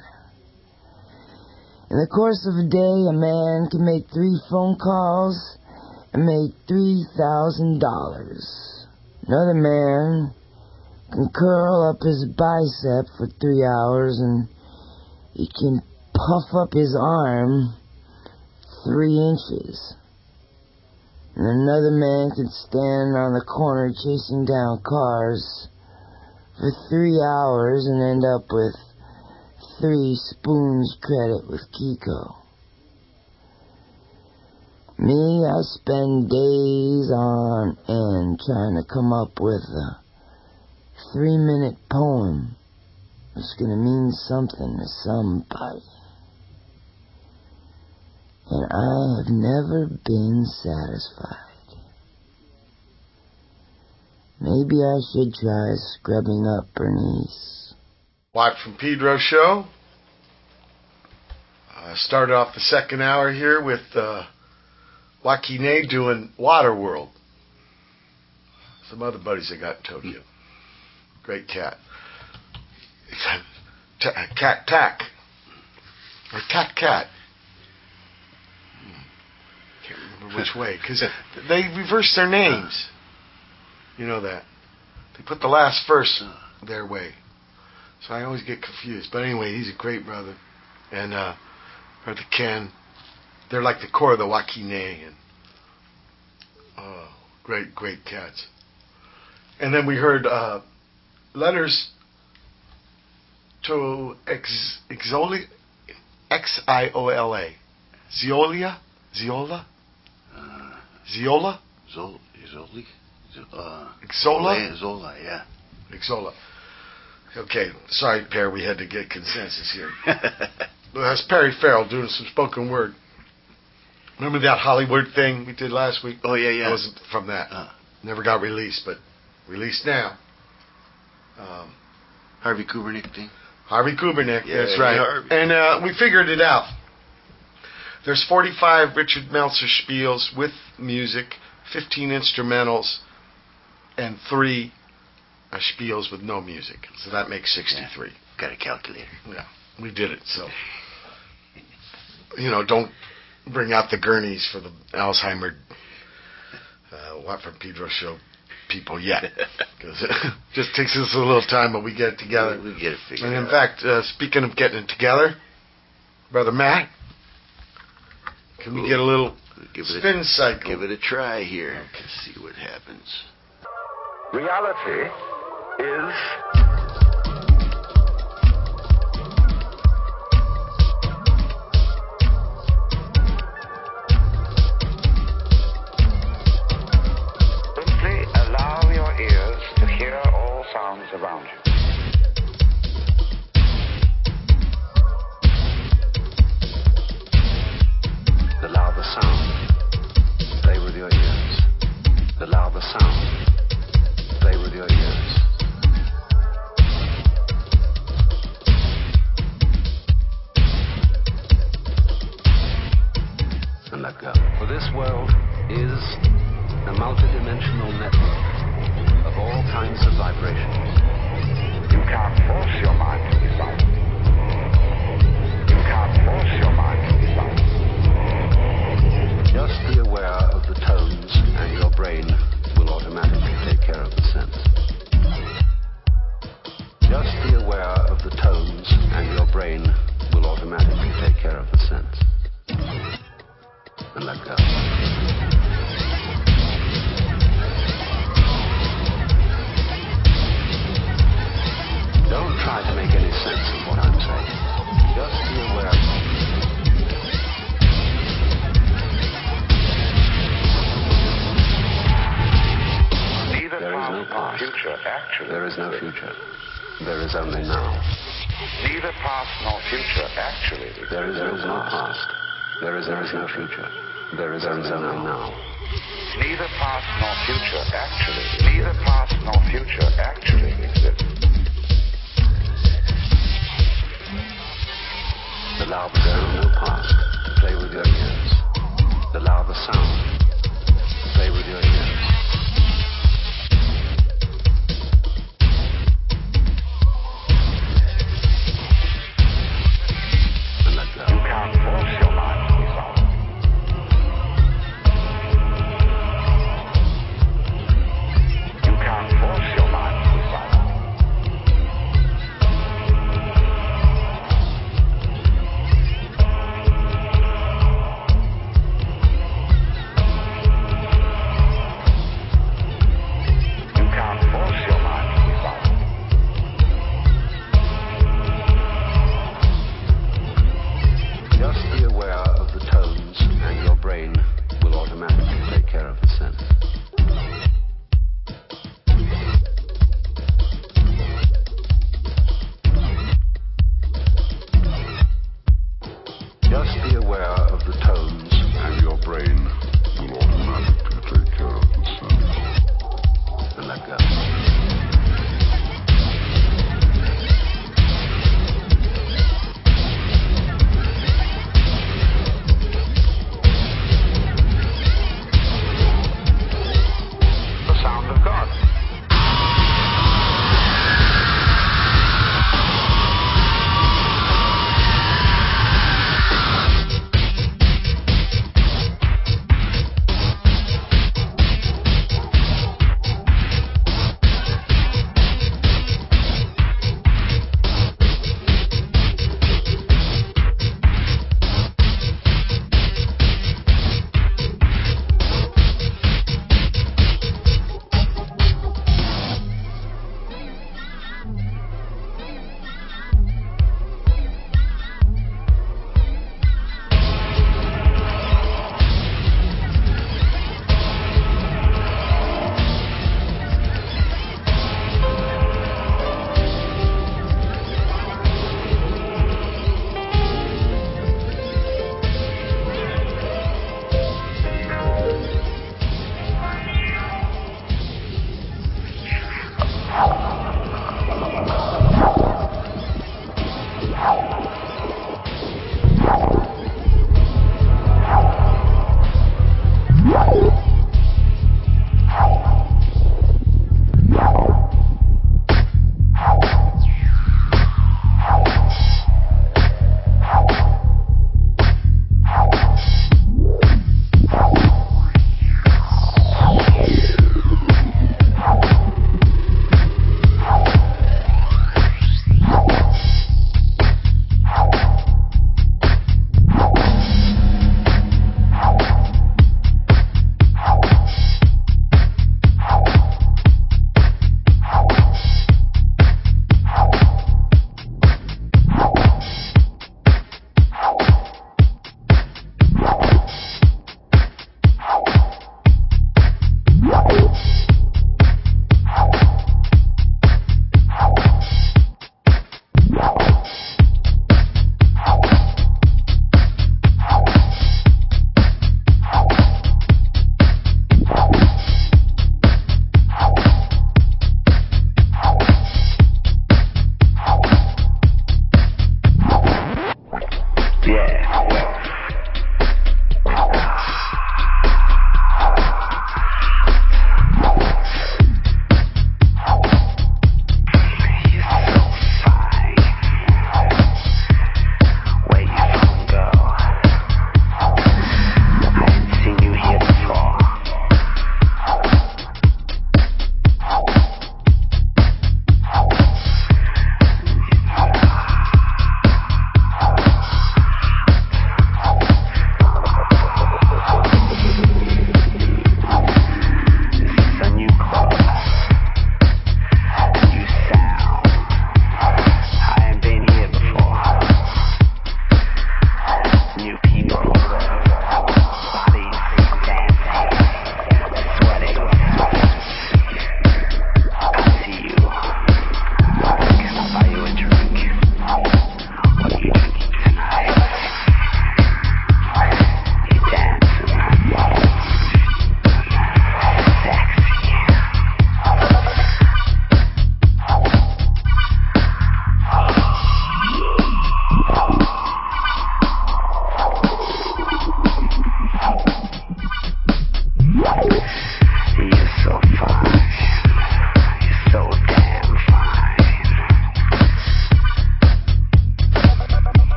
In the course of a day, a man can make three phone calls and make three thousand dollars. Another man can curl up his bicep for three hours and he can puff up his arm three inches. And another man can stand on the corner chasing down cars for three hours and end up with three spoons credit with Kiko. Me, I spend days on end trying to come up with a three-minute poem that's going to mean something to somebody. And I have never been satisfied. Maybe I should try scrubbing up Bernice. Live from Pedro show. Uh, started off the second hour here with uh, Joaquin doing Waterworld. Some other buddies I got in Tokyo. Great cat. Cat Tack. Or Tack Cat. Can't remember which way. Because they reversed their names. You know that. They put the last verse their way. So I always get confused. But anyway, he's a great brother. And, uh, Brother Ken, they're like the core of the Joaquin. And, oh, great, great cats. And then we heard uh, letters to Ex, Exoli, X I O L A. Ziolia? Ziola? Uh, Zola? Zola, Zoli, uh, Zola? Zola, yeah. Zola. Okay, sorry, Perry, we had to get consensus here. That's Perry Farrell doing some spoken word. Remember that Hollywood thing we did last week? Oh, yeah, yeah. It wasn't from that. Uh, Never got released, but released now. Um, Harvey Kubernick thing. Harvey Kubernick, Yeah, that's right. Harvey. And uh, we figured it out. There's forty-five Richard Meltzer spiels with music, fifteen instrumentals, and three uh, spiels with no music. So that makes sixty-three. Yeah. Got a calculator. Yeah, we did it. So, you know, don't bring out the gurneys for the Alzheimer uh, Watt from Pedro show people yet. Because it just takes us a little time, but we get it together. We get it figured And in out. fact, uh, speaking of getting it together, Brother Matt, can we Ooh. get a little Give it spin a, cycle? Give it a try here. Let's see what happens. Reality is simply allow your ears to hear all sounds around you. Allow the sound. Play with your ears. Allow the sound. Play with your ears. And let go. For this world is a multidimensional network of all kinds of vibrations. You can't force your mind to be silent. You can't force your mind to be silent. Just be aware of the tones and your brain will automatically take care of the sense. Just be aware of the tones and your brain will automatically take care of the sense. And let go. Don't try to make any sense of what I'm saying. Just be aware. Neither there is no past. Future, actually. There is no future. There is only now. Neither past nor future, actually. There is, there is no past. There is, there is no future. There is only now. Neither past nor future, actually. Neither past nor future, actually exists. Allow the sound, no past, to play with your ears. Allow the sound to play with your ears. And let go. You can't force your mind to be silent. You can't force your mind to be silent.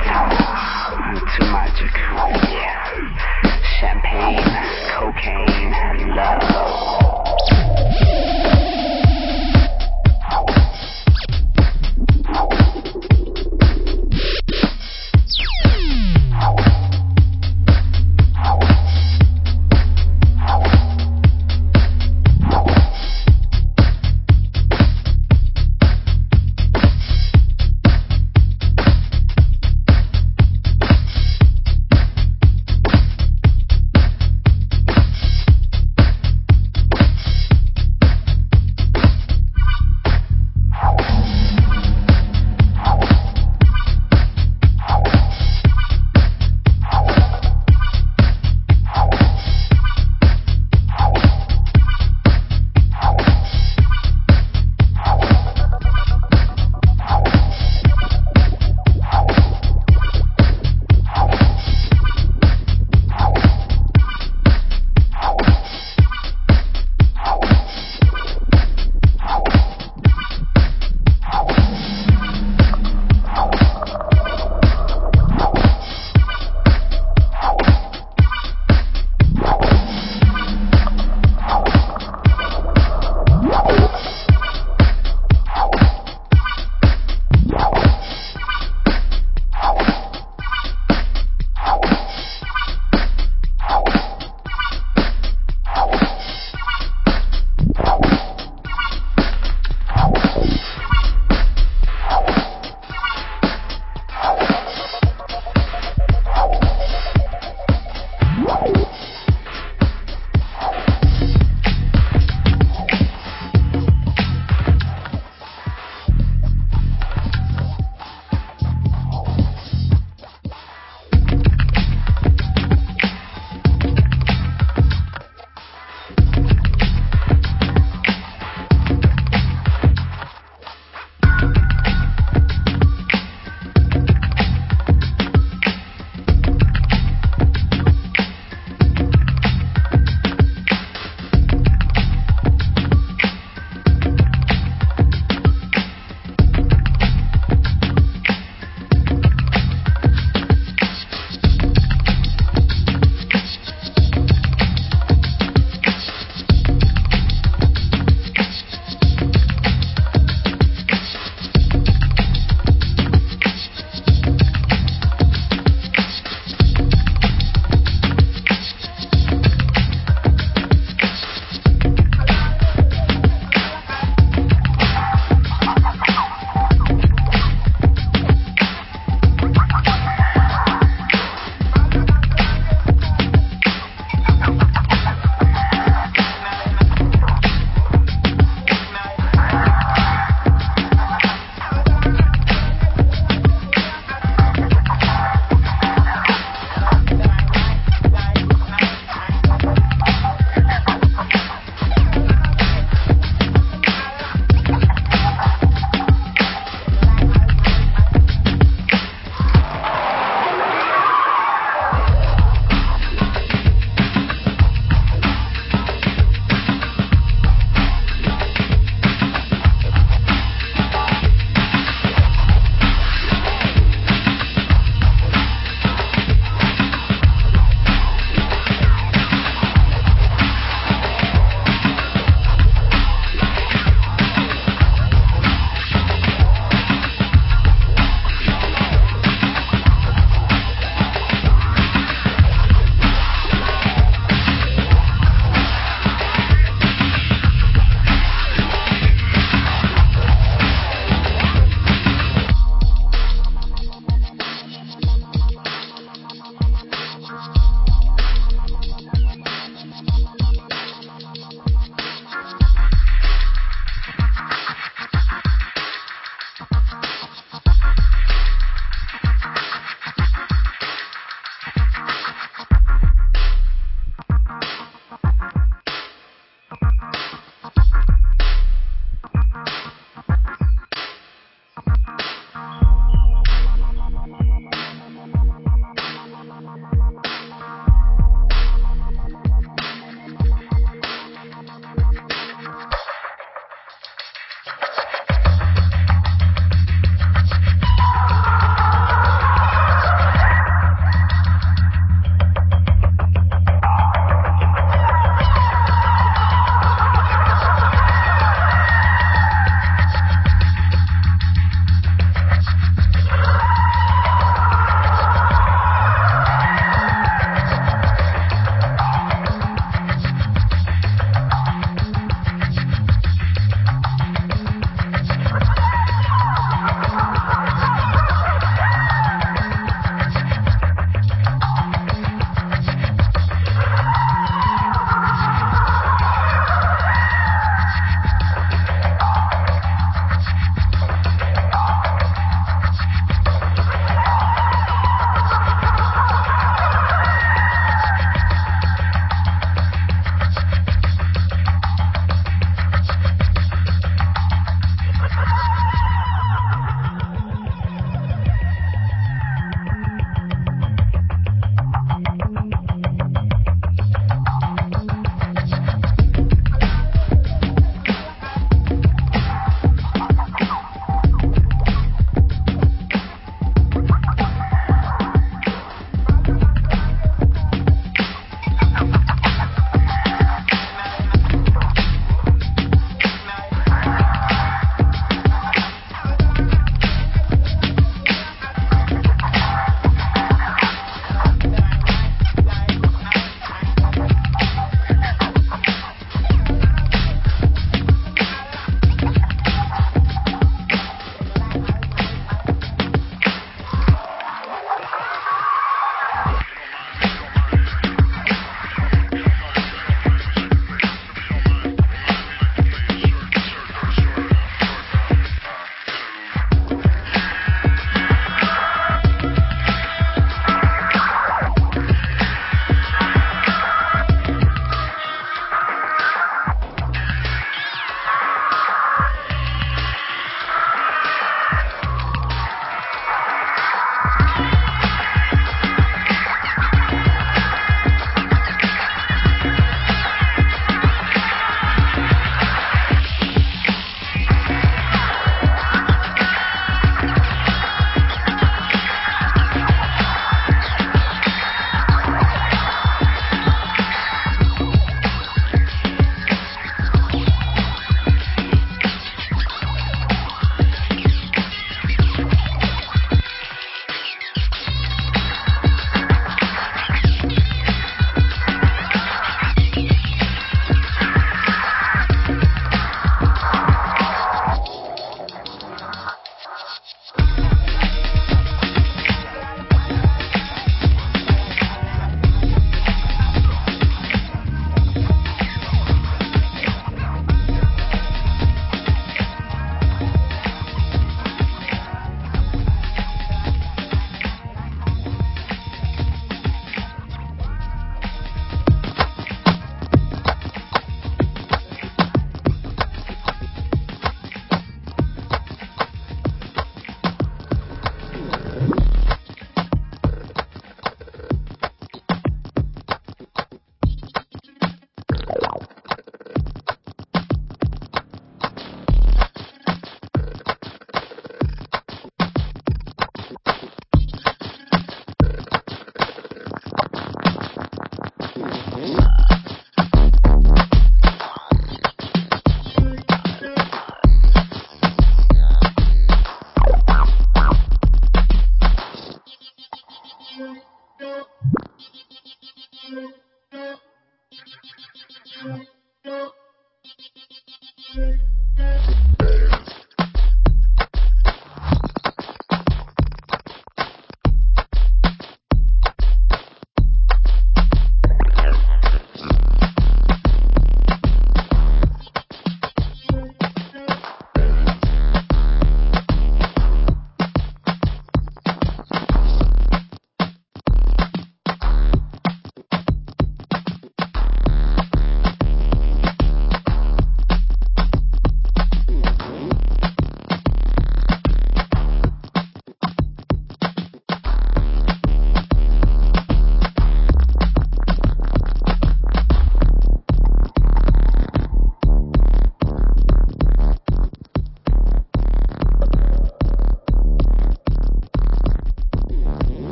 I'm too magic. Yeah. Champagne, cocaine, and love.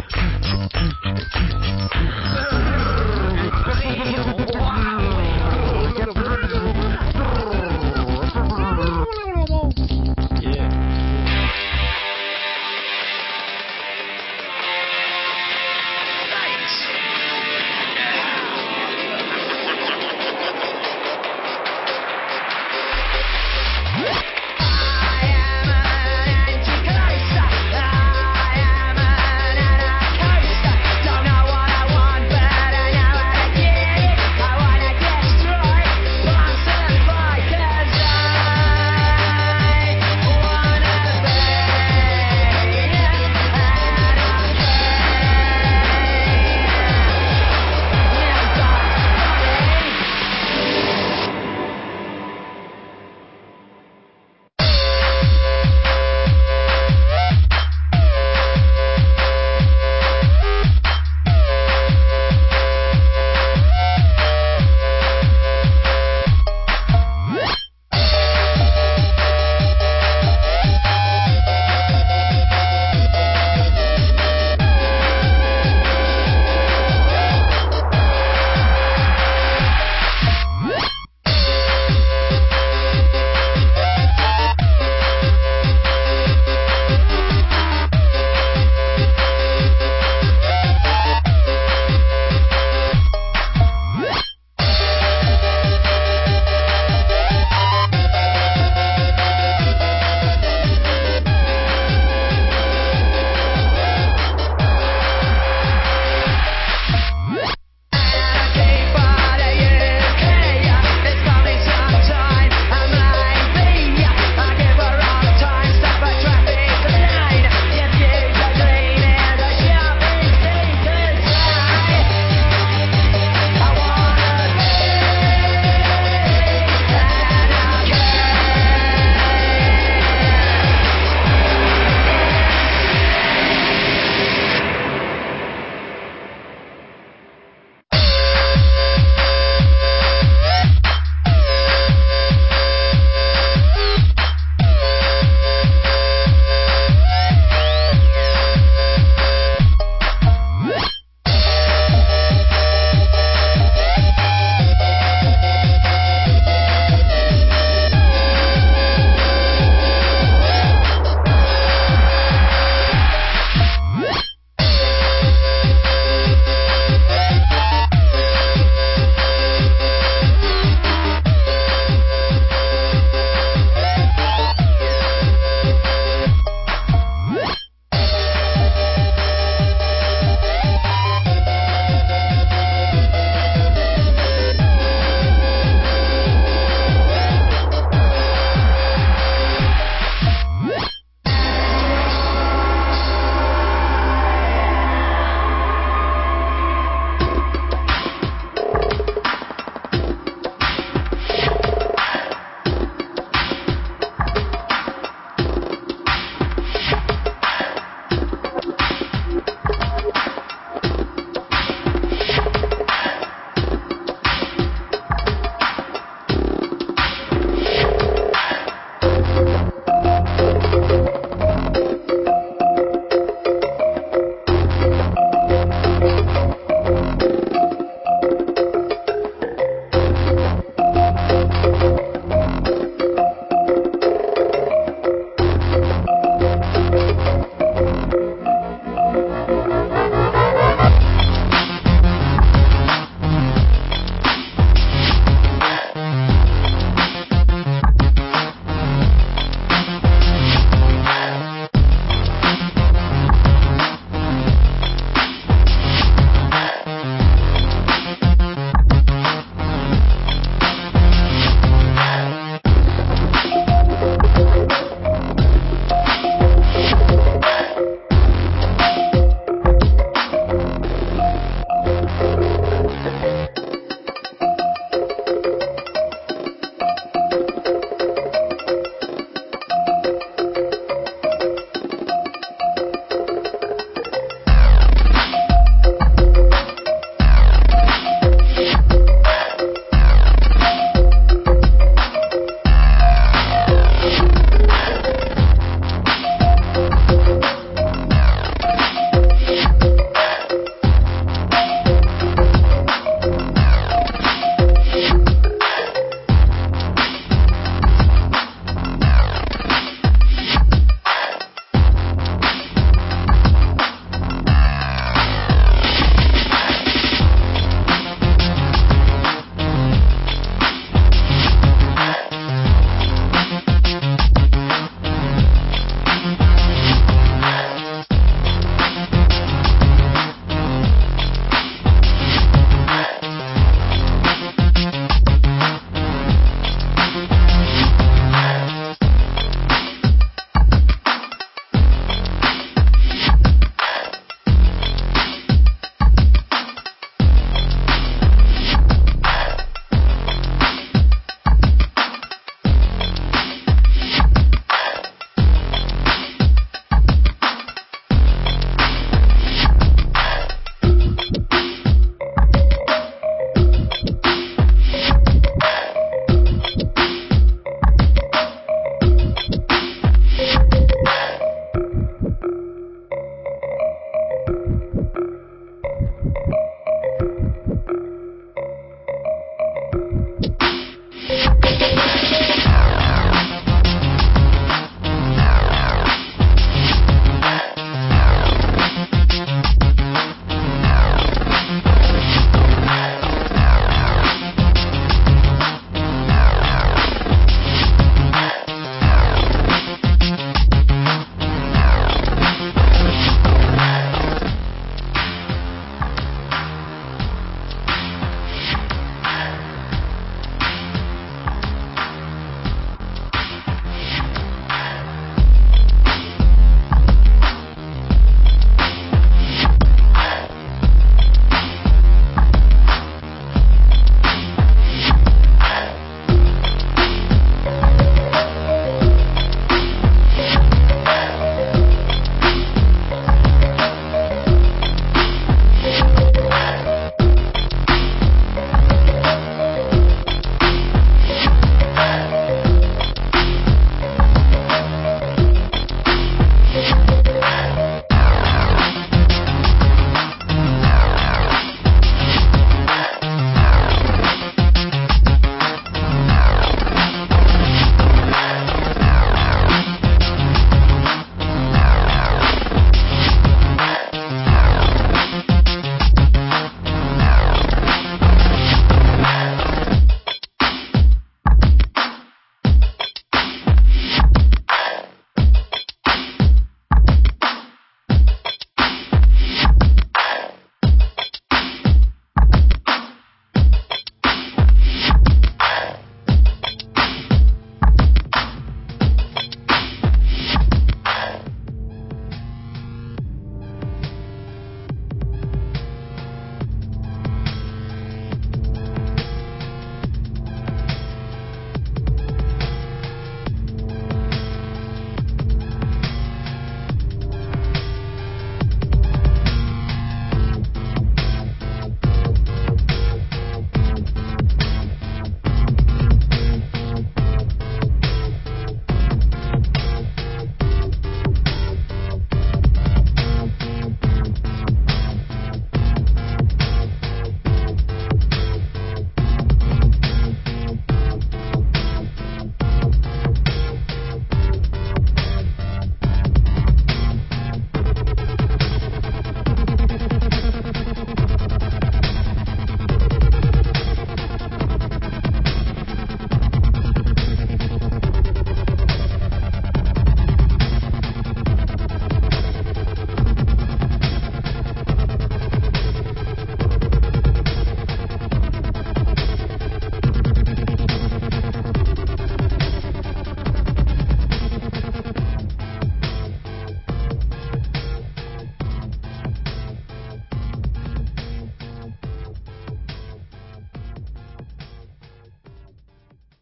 Don't know what I want, but I know how to get it.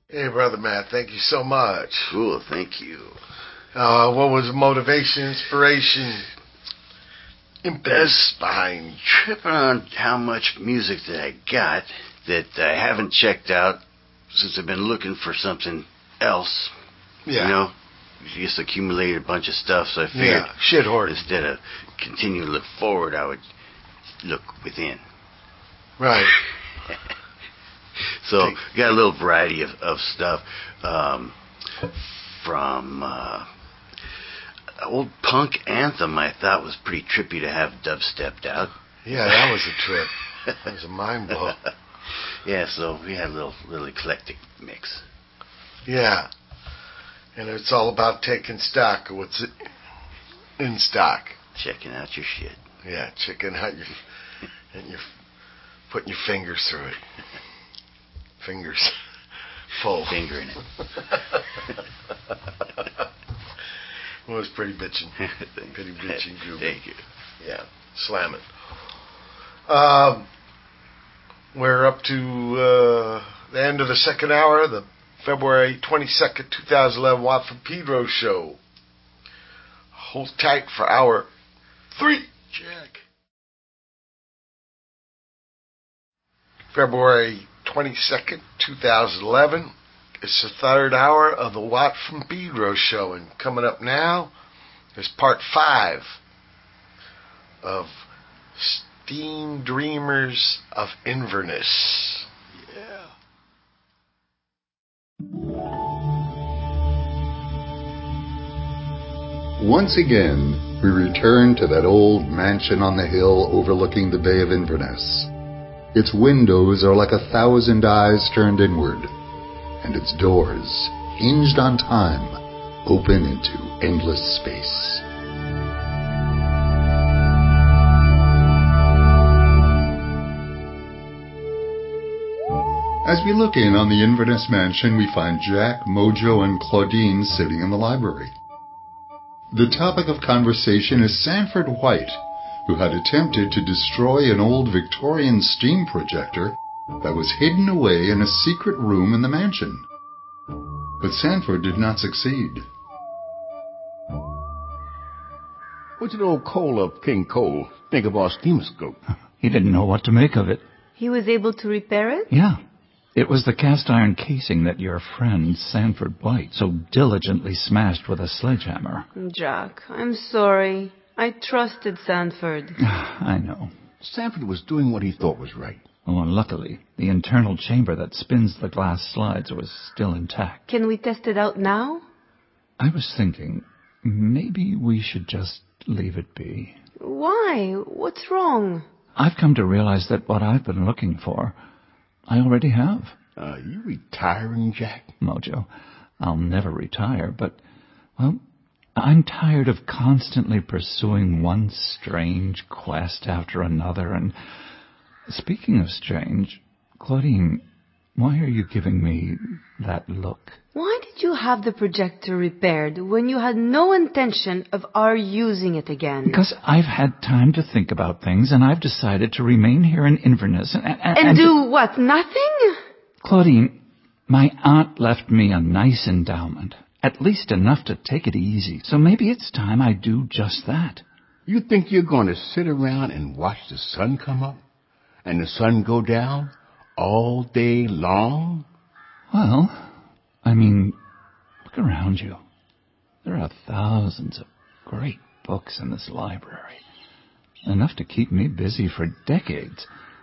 Hey, Brother Matt, thank you so much. Cool, thank you. Uh, what was the motivation, inspiration, impetus behind? Tripping on how much music that I got that I haven't checked out since I've been looking for something else. Yeah. You know, you just accumulated a bunch of stuff, so I figured Yeah, shit hoarding. instead of continuing to look forward, I would look within. Right. So, got a little variety of, of stuff. Um, from uh, old punk anthem I thought was pretty trippy to have dubstepped out. Yeah, that was a trip. That was a mind blow. Yeah, so we had a little, little eclectic mix. Yeah. And it's all about taking stock of what's in stock. Checking out your shit. Yeah, checking out your, and you're putting your fingers through it. Fingers full. Fingering it. Well, it was pretty bitchin'. Pretty bitchin' groovy. Thank you. Yeah, slam it. Um, we're up to uh, the end of the second hour, the February twenty-second, twenty eleven Watt from Pedro show. Hold tight for hour three. Jack. February twenty-second, twenty eleven. It's the third hour of the Watt from Pedro show, and coming up now is part five of Steam Dreamers of Inverness. Yeah. Once again, we return to that old mansion on the hill overlooking the Bay of Inverness. Its windows are like a thousand eyes turned inward, and its doors, hinged on time, open into endless space. As we look in on the Inverness mansion, we find Jack, Mojo, and Claudine sitting in the library. The topic of conversation is Sanford White, who had attempted to destroy an old Victorian steam projector that was hidden away in a secret room in the mansion. But Sanford did not succeed. What did old Cole of King Cole think of our steamoscope? He didn't know what to make of it. He was able to repair it? Yeah. It was the cast iron casing that your friend Sanford White so diligently smashed with a sledgehammer. Jack, I'm sorry. I trusted Sanford. I know. Sanford was doing what he thought was right. Oh, and luckily, the internal chamber that spins the glass slides was still intact. Can we test it out now? I was thinking, maybe we should just leave it be. Why? What's wrong? I've come to realize that what I've been looking for, I already have. Are you retiring, Jack? Mojo, I'll never retire, but, well, I'm tired of constantly pursuing one strange quest after another, and speaking of strange, Claudine, why are you giving me that look? Why did you have the projector repaired when you had no intention of our using it again? Because I've had time to think about things, and I've decided to remain here in Inverness and... And, and, and do what, nothing? Claudine, my aunt left me a nice endowment. At least enough to take it easy. So maybe it's time I do just that. You think you're going to sit around and watch the sun come up and the sun go down all day long? Well, I mean, look around you. There are thousands of great books in this library. Enough to keep me busy for decades.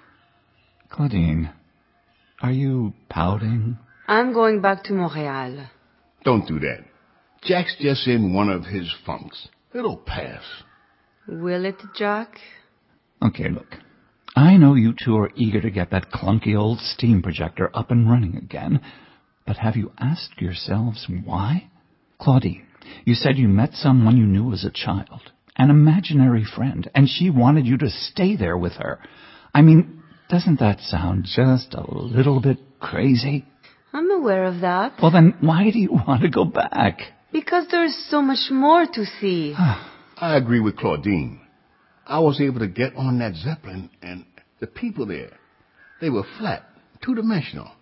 Claudine, are you pouting? I'm going back to Montreal. Don't do that. Jack's just in one of his funks. It'll pass. Will it, Jack? Okay, look. I know you two are eager to get that clunky old steam projector up and running again, but have you asked yourselves why? Claudine, you said you met someone you knew as a child, an imaginary friend, and she wanted you to stay there with her. I mean, doesn't that sound just a little bit crazy? I'm aware of that. Well, then why do you want to go back? Because there's so much more to see. I agree with Claudine. I was able to get on that Zeppelin, and the people there, they were flat, two-dimensional.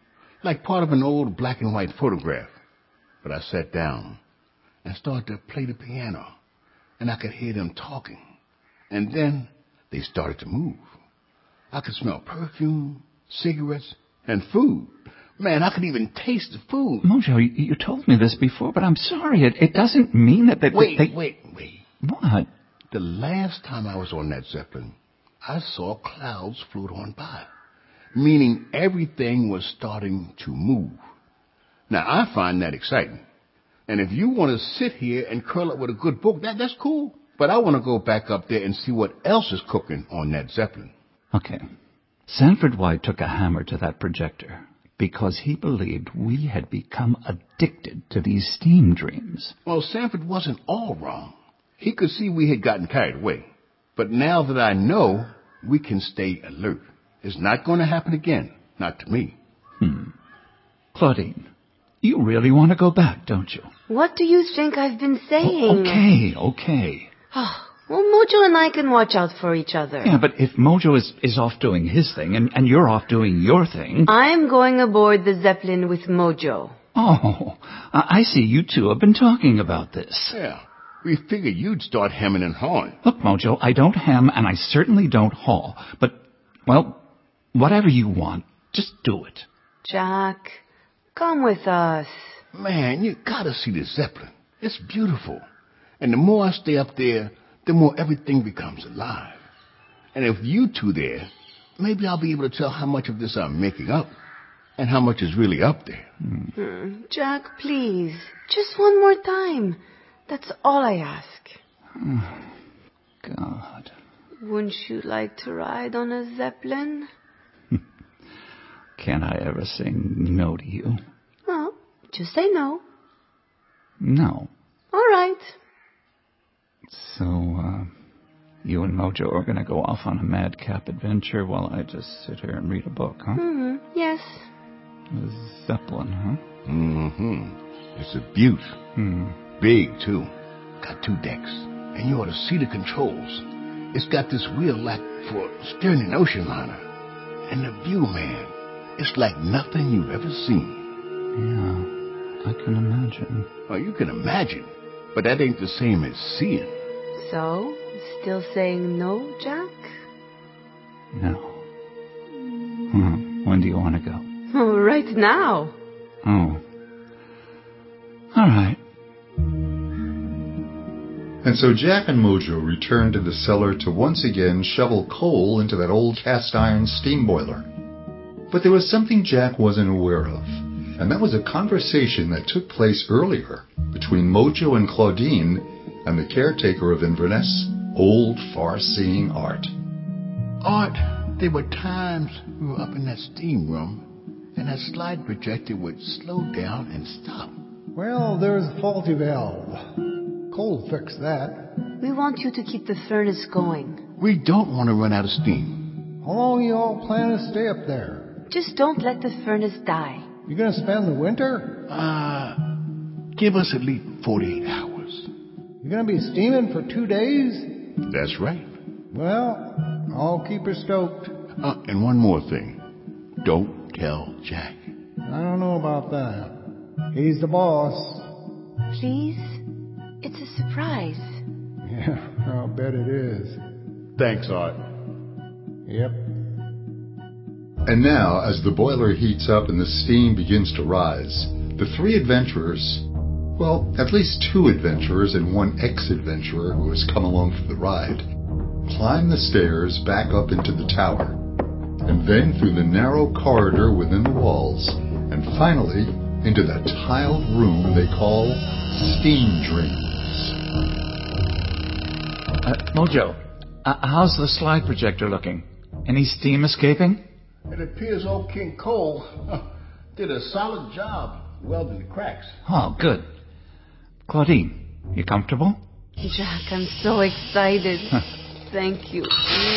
like part of an old black and white photograph. But I sat down and started to play the piano, and I could hear them talking. And then they started to move. I could smell perfume, cigarettes, and food. Man, I could even taste the food. Mojo, you, you told me this before, but I'm sorry. It, it doesn't mean that... that wait, they... wait, wait. What? The last time I was on that Zeppelin, I saw clouds float on by, meaning everything was starting to move. Now, I find that exciting. And if you want to sit here and curl up with a good book, that, that's cool. But I want to go back up there and see what else is cooking on that Zeppelin. Okay. Sanford White took a hammer to that projector because he believed we had become addicted to these steam dreams. Well, Sanford wasn't all wrong. He could see we had gotten carried away. But now that I know, we can stay alert. It's not going to happen again. Not to me. Hmm. Claudine, you really want to go back, don't you? What do you think I've been saying? Okay, okay. Oh, well, Mojo and I can watch out for each other. Yeah, but if Mojo is, is off doing his thing and, and you're off doing your thing... I'm going aboard the Zeppelin with Mojo. Oh, I see you two have been talking about this. Yeah, we figured you'd start hemming and hawing. Look, Mojo, I don't hem and I certainly don't haw. But, well, whatever you want, just do it. Jack, come with us. Man, you gotta see the Zeppelin. It's beautiful. And the more I stay up there, the more everything becomes alive. And if you two there, maybe I'll be able to tell how much of this I'm making up and how much is really up there. Hmm. Jack, please, just one more time. That's all I ask. Oh, God. Wouldn't you like to ride on a Zeppelin? Can't I ever say no to you? Well, just say no. No. All right. So, uh, you and Mojo are going to go off on a madcap adventure while I just sit here and read a book, huh? Mm-hmm. Yes. A Zeppelin, huh? Mm-hmm. It's a beaut. Hmm. Big, too. Got two decks. And you ought to see the controls. It's got this wheel like for steering an ocean liner. And the view, man, it's like nothing you've ever seen. Yeah, I can imagine. Oh, you can imagine. But that ain't the same as seeing. So, still saying no, Jack? No. Hmm. When do you want to go? Oh, right now. Oh. All right. And so Jack and Mojo returned to the cellar to once again shovel coal into that old cast iron steam boiler. But there was something Jack wasn't aware of, and that was a conversation that took place earlier between Mojo and Claudine and the caretaker of Inverness, old far-seeing Art. Art, there were times we were up in that steam room, and that slide projector would slow down and stop. Well, there's a faulty valve. Coal fixed that. We want you to keep the furnace going. We don't want to run out of steam. How long you all plan to stay up there? Just don't let the furnace die. You gonna spend the winter? Uh, give us at least forty-eight hours. You gonna be steaming for two days? That's right. Well, I'll keep her stoked. Uh, and one more thing. Don't tell Jack. I don't know about that. He's the boss. Please? It's a surprise. Yeah, I'll bet it is. Thanks, Art. Yep. And now, as the boiler heats up and the steam begins to rise, the three adventurers, well, at least two adventurers and one ex-adventurer who has come along for the ride, climb the stairs back up into the tower, and then through the narrow corridor within the walls, and finally into that tiled room they call Steam Dreams. Uh, Mojo, uh, how's the slide projector looking? Any steam escaping? It appears old King Cole did a solid job welding the cracks. Oh, good. Claudine, you comfortable? Jack, I'm so excited. Thank you.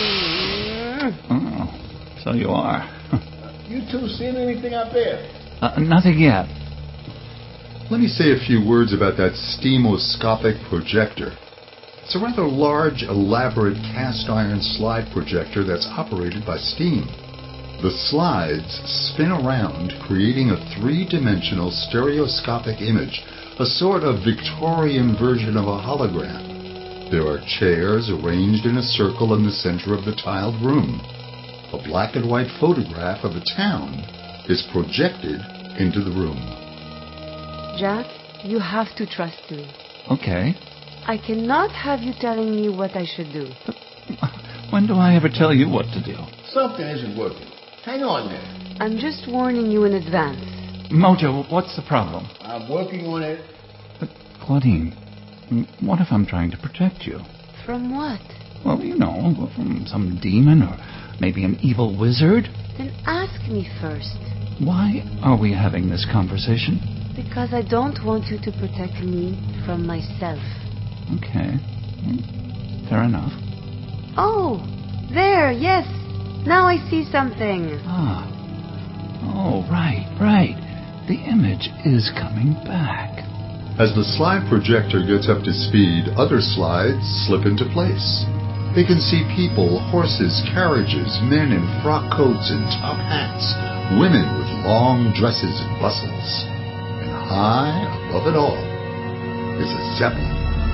Oh, so you are. You two seen anything out there? Uh, nothing yet. Let me say a few words about that steamoscopic projector. It's a rather large, elaborate cast iron slide projector that's operated by steam. The slides spin around, creating a three-dimensional stereoscopic image, a sort of Victorian version of a hologram. There are chairs arranged in a circle in the center of the tiled room. A black and white photograph of a town is projected into the room. Jack, you have to trust me. Okay. I cannot have you telling me what I should do. But when do I ever tell you what to do? Something isn't working. Hang on there. I'm just warning you in advance. Mojo, what's the problem? I'm working on it. But, Claudine, what if I'm trying to protect you? From what? Well, you know, from some demon or maybe an evil wizard. Then ask me first. Why are we having this conversation? Because I don't want you to protect me from myself. Okay. Fair enough. Oh, there, yes. Now I see something. Ah. Oh, right, right. The image is coming back. As the slide projector gets up to speed, other slides slip into place. They can see people, horses, carriages, men in frock coats and top hats, women with long dresses and bustles. And high above it all is a Zeppelin.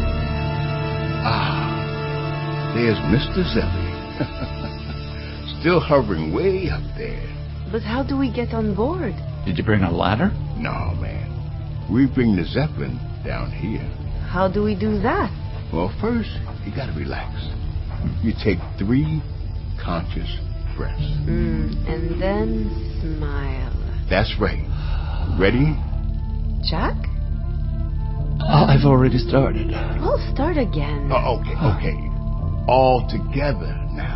Ah, there's Mister Zeppelin. Still hovering way up there. But how do we get on board? Did you bring a ladder? No, man. We bring the Zeppelin down here. How do we do that? Well, first, you gotta relax. You take three conscious breaths. Mm, and then smile. That's right. Ready? Jack? Uh, I've already started. We'll start again. Oh, okay, okay. All together now.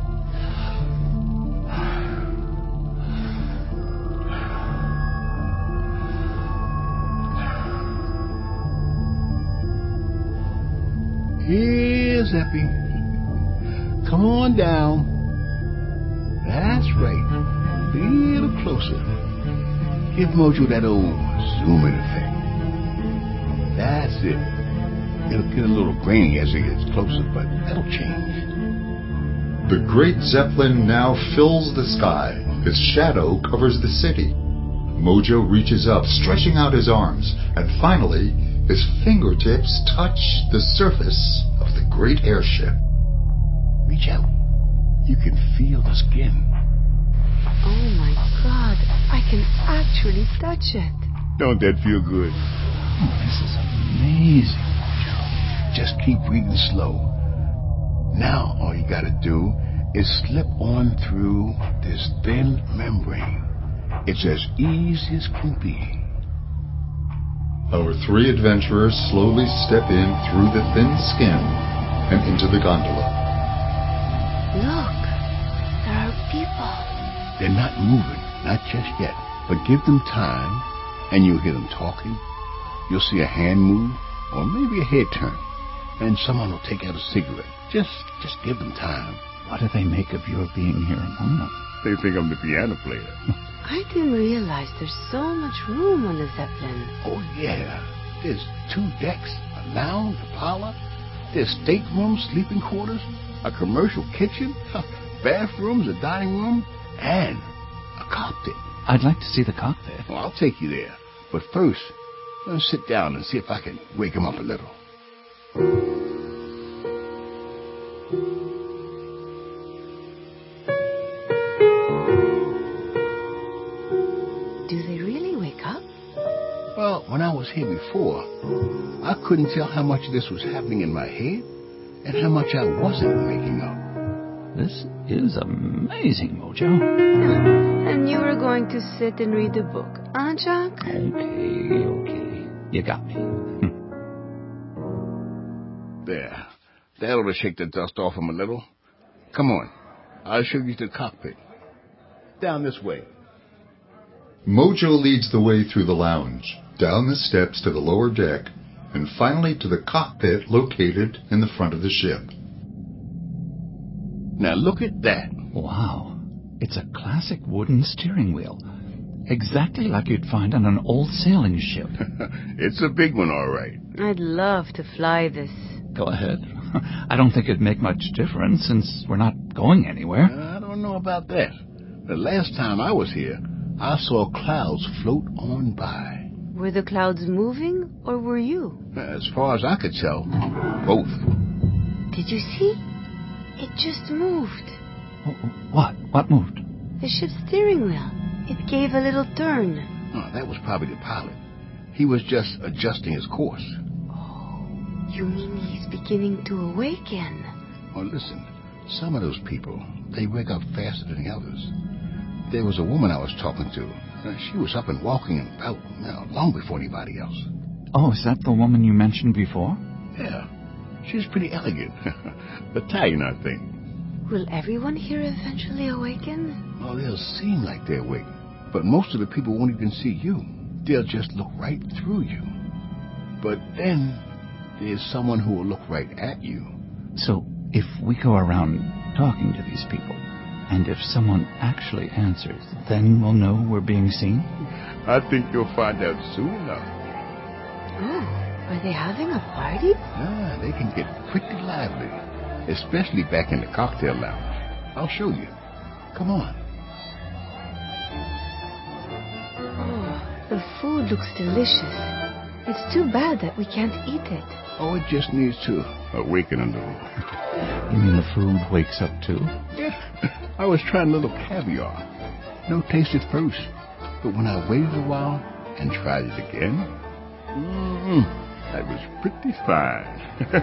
Here's Eppie. Come on down. That's right. A little closer. Give Mojo that old zoom in effect. That's it. It'll get a little grainy as it gets closer, but that'll change. The great Zeppelin now fills the sky. Its shadow covers the city. Mojo reaches up, stretching out his arms, and finally, his fingertips touch the surface of the great airship. Reach out. You can feel the skin. Oh my God, I can actually touch it. Don't that feel good? Oh, this is amazing, Mojo. Just keep breathing slow. Now all you gotta do is slip on through this thin membrane. It's as easy as can be. Our three adventurers slowly step in through the thin skin and into the gondola. Look, there are people. They're not moving, not just yet. But give them time, and you'll hear them talking. You'll see a hand move, or maybe a head turn, and someone will take out a cigarette. Just, just give them time. What do they make of your being here among them? They think I'm the piano player. I didn't realize there's so much room on the Zeppelin. Oh, yeah. There's two decks, a lounge, a parlor. There's staterooms, sleeping quarters, a commercial kitchen, bathrooms, a dining room, and a cockpit. I'd like to see the cockpit. Well, I'll take you there. But first, let's sit down and see if I can wake him up a little. Do they really wake up? Well, when I was here before, I couldn't tell how much of this was happening in my head and how much I wasn't waking up. This is amazing, Mojo. And you were going to sit and read a book, huh, Jack? Okay, okay. You got me. There. That ought to shake the dust off him a little. Come on. I'll show you to the cockpit. Down this way. Mojo leads the way through the lounge, down the steps to the lower deck, and finally to the cockpit located in the front of the ship. Now look at that. Wow. It's a classic wooden steering wheel. Exactly like you'd find on an old sailing ship. It's a big one, all right. I'd love to fly this. Go ahead. I don't think it'd make much difference since we're not going anywhere. I don't know about that. The last time I was here, I saw clouds float on by. Were the clouds moving, or were you? As far as I could tell, both. Did you see? It just moved. What? What moved? The ship's steering wheel. It gave a little turn. Oh, that was probably the pilot. He was just adjusting his course. Oh, you mean he's beginning to awaken? Well, listen, some of those people, they wake up faster than the others. There was a woman I was talking to. Uh, she was up and walking about you know, long before anybody else. Oh, is that the woman you mentioned before? Yeah, she's pretty elegant. Italian, I think. Will everyone here eventually awaken? Well, they'll seem like they're awake, but most of the people won't even see you. They'll just look right through you. But then there's someone who will look right at you. So if we go around talking to these people, and if someone actually answers, then we'll know we're being seen? I think you'll find out soon enough. Oh, are they having a party? Ah, they can get pretty lively, especially back in the cocktail lounge. I'll show you. Come on. Oh, the food looks delicious. It's too bad that we can't eat it. Oh, it just needs to awaken a little. You mean the food wakes up too? Yeah. I was trying a little caviar. No taste at first, but when I waited a while and tried it again, mm, that was pretty fine.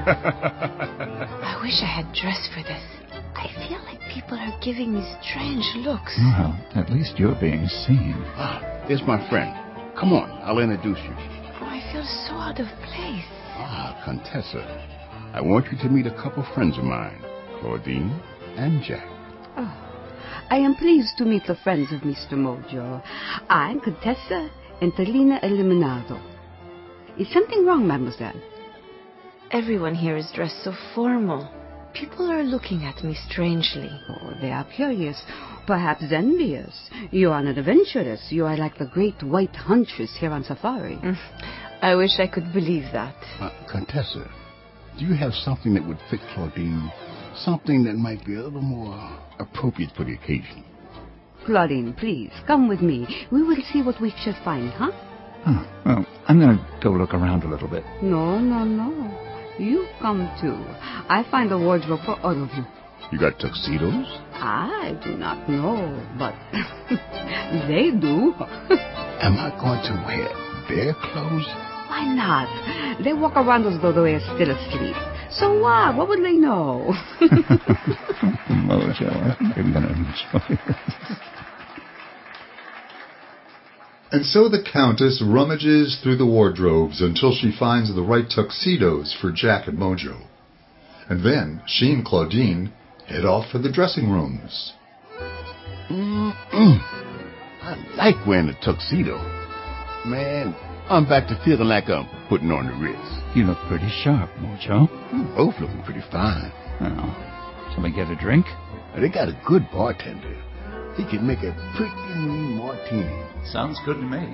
I wish I had dressed for this. I feel like people are giving me strange looks. Well, at least you're being seen. Ah, there's my friend. Come on, I'll introduce you. Oh, I feel so out of place. Ah, Contessa. I want you to meet a couple friends of mine, Claudine and Jack. Oh, I am pleased to meet the friends of Mister Mojo. I'm Contessa Enterlina Eliminado. Is something wrong, mademoiselle? Everyone here is dressed so formal. People are looking at me strangely. Oh, they are curious, perhaps envious. You are not adventurous. You are like the great white huntress here on safari. Mm, I wish I could believe that. Uh, Contessa, do you have something that would fit Claudine? Something that might be a little more appropriate for the occasion? Claudine, please, come with me. We will see what we shall find, huh? Oh, well, I'm going to go look around a little bit. No, no, no. You come too. I find a wardrobe for all of you. You got tuxedos? I do not know, but they do. Am I going to wear their clothes? Why not? They walk around as though they are still asleep. So what? What would they know? Mojo, I think you're going to enjoy it. And so the Countess rummages through the wardrobes until she finds the right tuxedos for Jack and Mojo. And then she and Claudine head off for the dressing rooms. Mm-mm. I like wearing a tuxedo. Man, I'm back to feeling like I'm putting on the Ritz. You look pretty sharp, Mojo. We're both looking pretty fine. Well, shall we get a drink? They got a good bartender. He can make a pretty mean martini. Sounds good to me.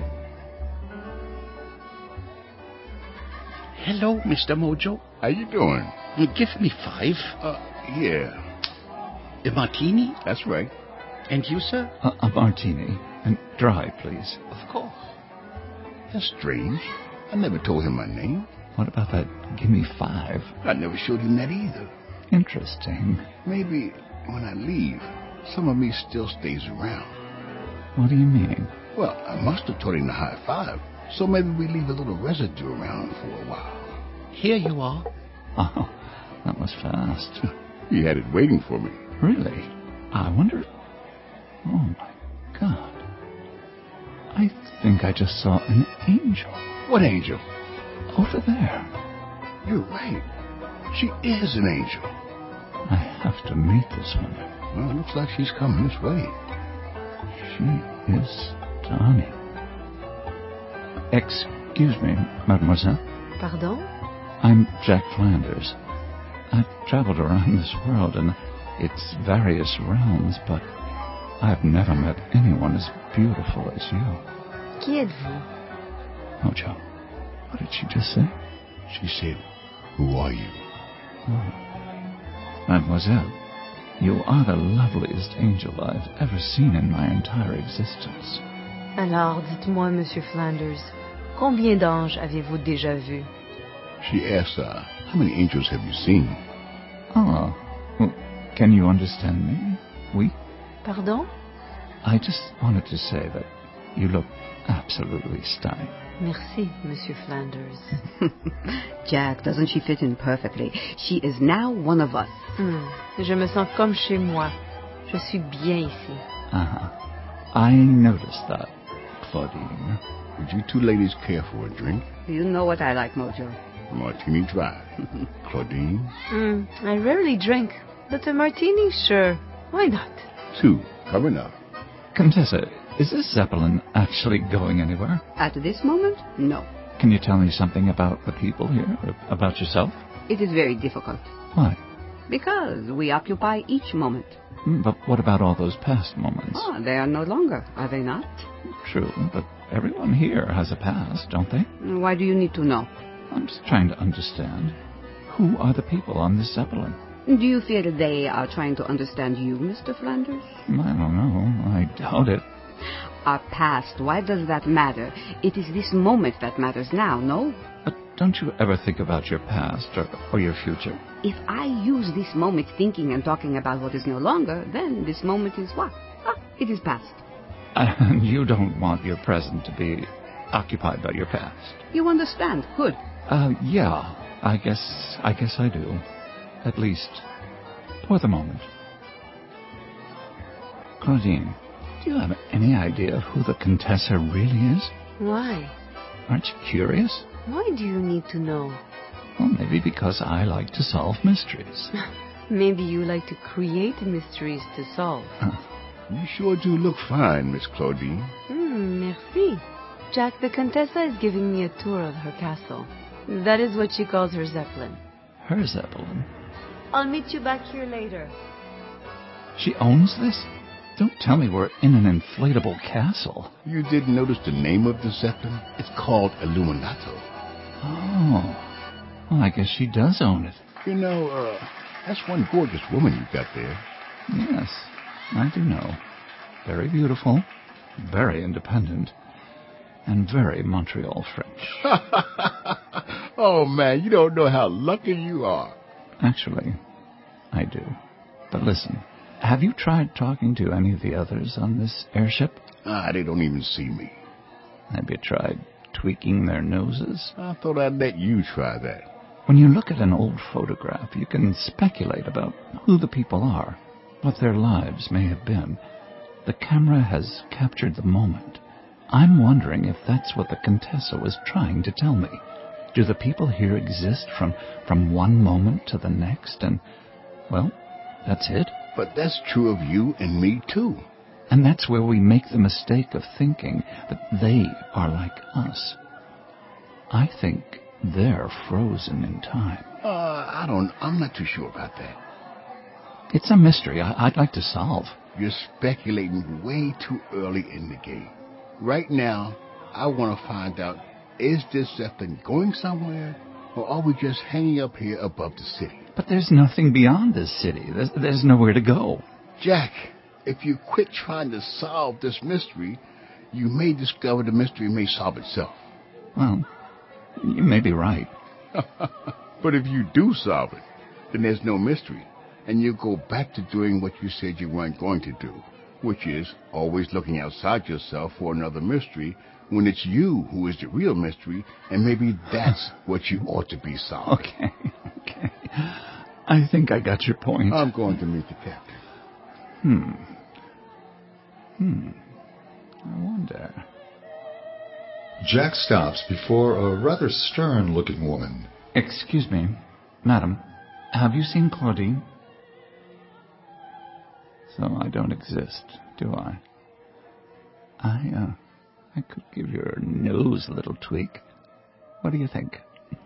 Hello, Mister Mojo. How you doing? Give me five. Uh, yeah. A martini? That's right. And you, sir? A, a martini. And dry, please. Of course. That's strange. I never told him my name. What about that give me five? I never showed him that either. Interesting. Maybe when I leave, some of me still stays around. What do you mean? Well, I must have taught him the high five, so maybe we leave a little residue around for a while. Here you are. Oh, that was fast. He had it waiting for me. Really? I wonder... Oh, my God. I think I just saw an angel. What angel? Over there. You're right. She is an angel. I have to meet this woman. Well, it looks like she's coming this way. She is stunning. Excuse me, mademoiselle. Pardon? I'm Jack Flanders. I've traveled around this world in its various realms, but I've never met anyone as beautiful as you. Qui êtes-vous? Mojo, what did she just say? She said, who are you? Oh. Mademoiselle, You are the loveliest angel I've ever seen in my entire existence. Alors, dites-moi, Monsieur Flanders, combien d'anges avez-vous déjà vus? She asks, uh, how many angels have you seen? Ah, well, can you understand me? Oui? Pardon? I just wanted to say that you look absolutely stunning. Merci, Monsieur Flanders. Jack, doesn't she fit in perfectly? She is now one of us. Hmm. Je me sens comme chez moi. Je suis bien ici. Uh-huh. I noticed that, Claudine. Would you two ladies care for a drink? You know what I like, Mojo. Martini dry. Claudine? Hmm. I rarely drink, but a martini, sure. Why not? Two. Come enough. Contessa, is this Zeppelin actually going anywhere? At this moment, no. Can you tell me something about the people here? About yourself? It is very difficult. Why? Because we occupy each moment. But what about all those past moments? Oh, they are no longer, are they not? True, but everyone here has a past, don't they? Why do you need to know? I'm just trying to understand. Who are the people on this Zeppelin? Do you feel they are trying to understand you, Mister Flanders? I don't know. I doubt it. Our past, why does that matter? It is this moment that matters now, no? But don't you ever think about your past or, or your future? If I use this moment thinking and talking about what is no longer, then this moment is what? Ah, it is past. And you don't want your present to be occupied by your past. You understand? Good. Uh, yeah. I guess, I guess I do. At least, for the moment. Claudine, do you have any idea who the Contessa really is? Why? Aren't you curious? Why do you need to know? Well, maybe because I like to solve mysteries. Maybe you like to create mysteries to solve. Uh, you sure do look fine, Miss Claudine. Hmm, merci. Jack, the Contessa is giving me a tour of her castle. That is what she calls her Zeppelin. Her Zeppelin? I'll meet you back here later. She owns this? Don't tell me we're in an inflatable castle. You didn't notice the name of the Zeppelin? It's called Illuminato. Oh. Well, I guess she does own it. You know, uh, that's one gorgeous woman you've got there. Yes, I do know. Very beautiful, very independent, and very Montreal French. Oh, man, you don't know how lucky you are. Actually, I do. But listen, have you tried talking to any of the others on this airship? Ah, they don't even see me. Have you tried tweaking their noses? I thought I'd let you try that. When you look at an old photograph, you can speculate about who the people are, what their lives may have been. The camera has captured the moment. I'm wondering if that's what the Contessa was trying to tell me. Do the people here exist from, from one moment to the next and, well, that's it? But that's true of you and me, too. And that's where we make the mistake of thinking that they are like us. I think they're frozen in time. Uh, I don't, I'm not too sure about that. It's a mystery I, I'd like to solve. You're speculating way too early in the game. Right now, I want to find out, is this Zeppelin going somewhere, or are we just hanging up here above the city? But there's nothing beyond this city. There's, there's nowhere to go. Jack, if you quit trying to solve this mystery, you may discover the mystery may solve itself. Well, you may be right. But if you do solve it, then there's no mystery, and you go back to doing what you said you weren't going to do, which is always looking outside yourself for another mystery when it's you who is the real mystery, and maybe that's what you ought to be solving. Okay, okay. I think I got your point. I'm going to meet the captain. Hmm. Hmm. I wonder. Jack stops before a rather stern-looking woman. Excuse me, madam. Have you seen Claudine? So I don't exist, do I? I, uh, I could give your nose a little tweak. What do you think?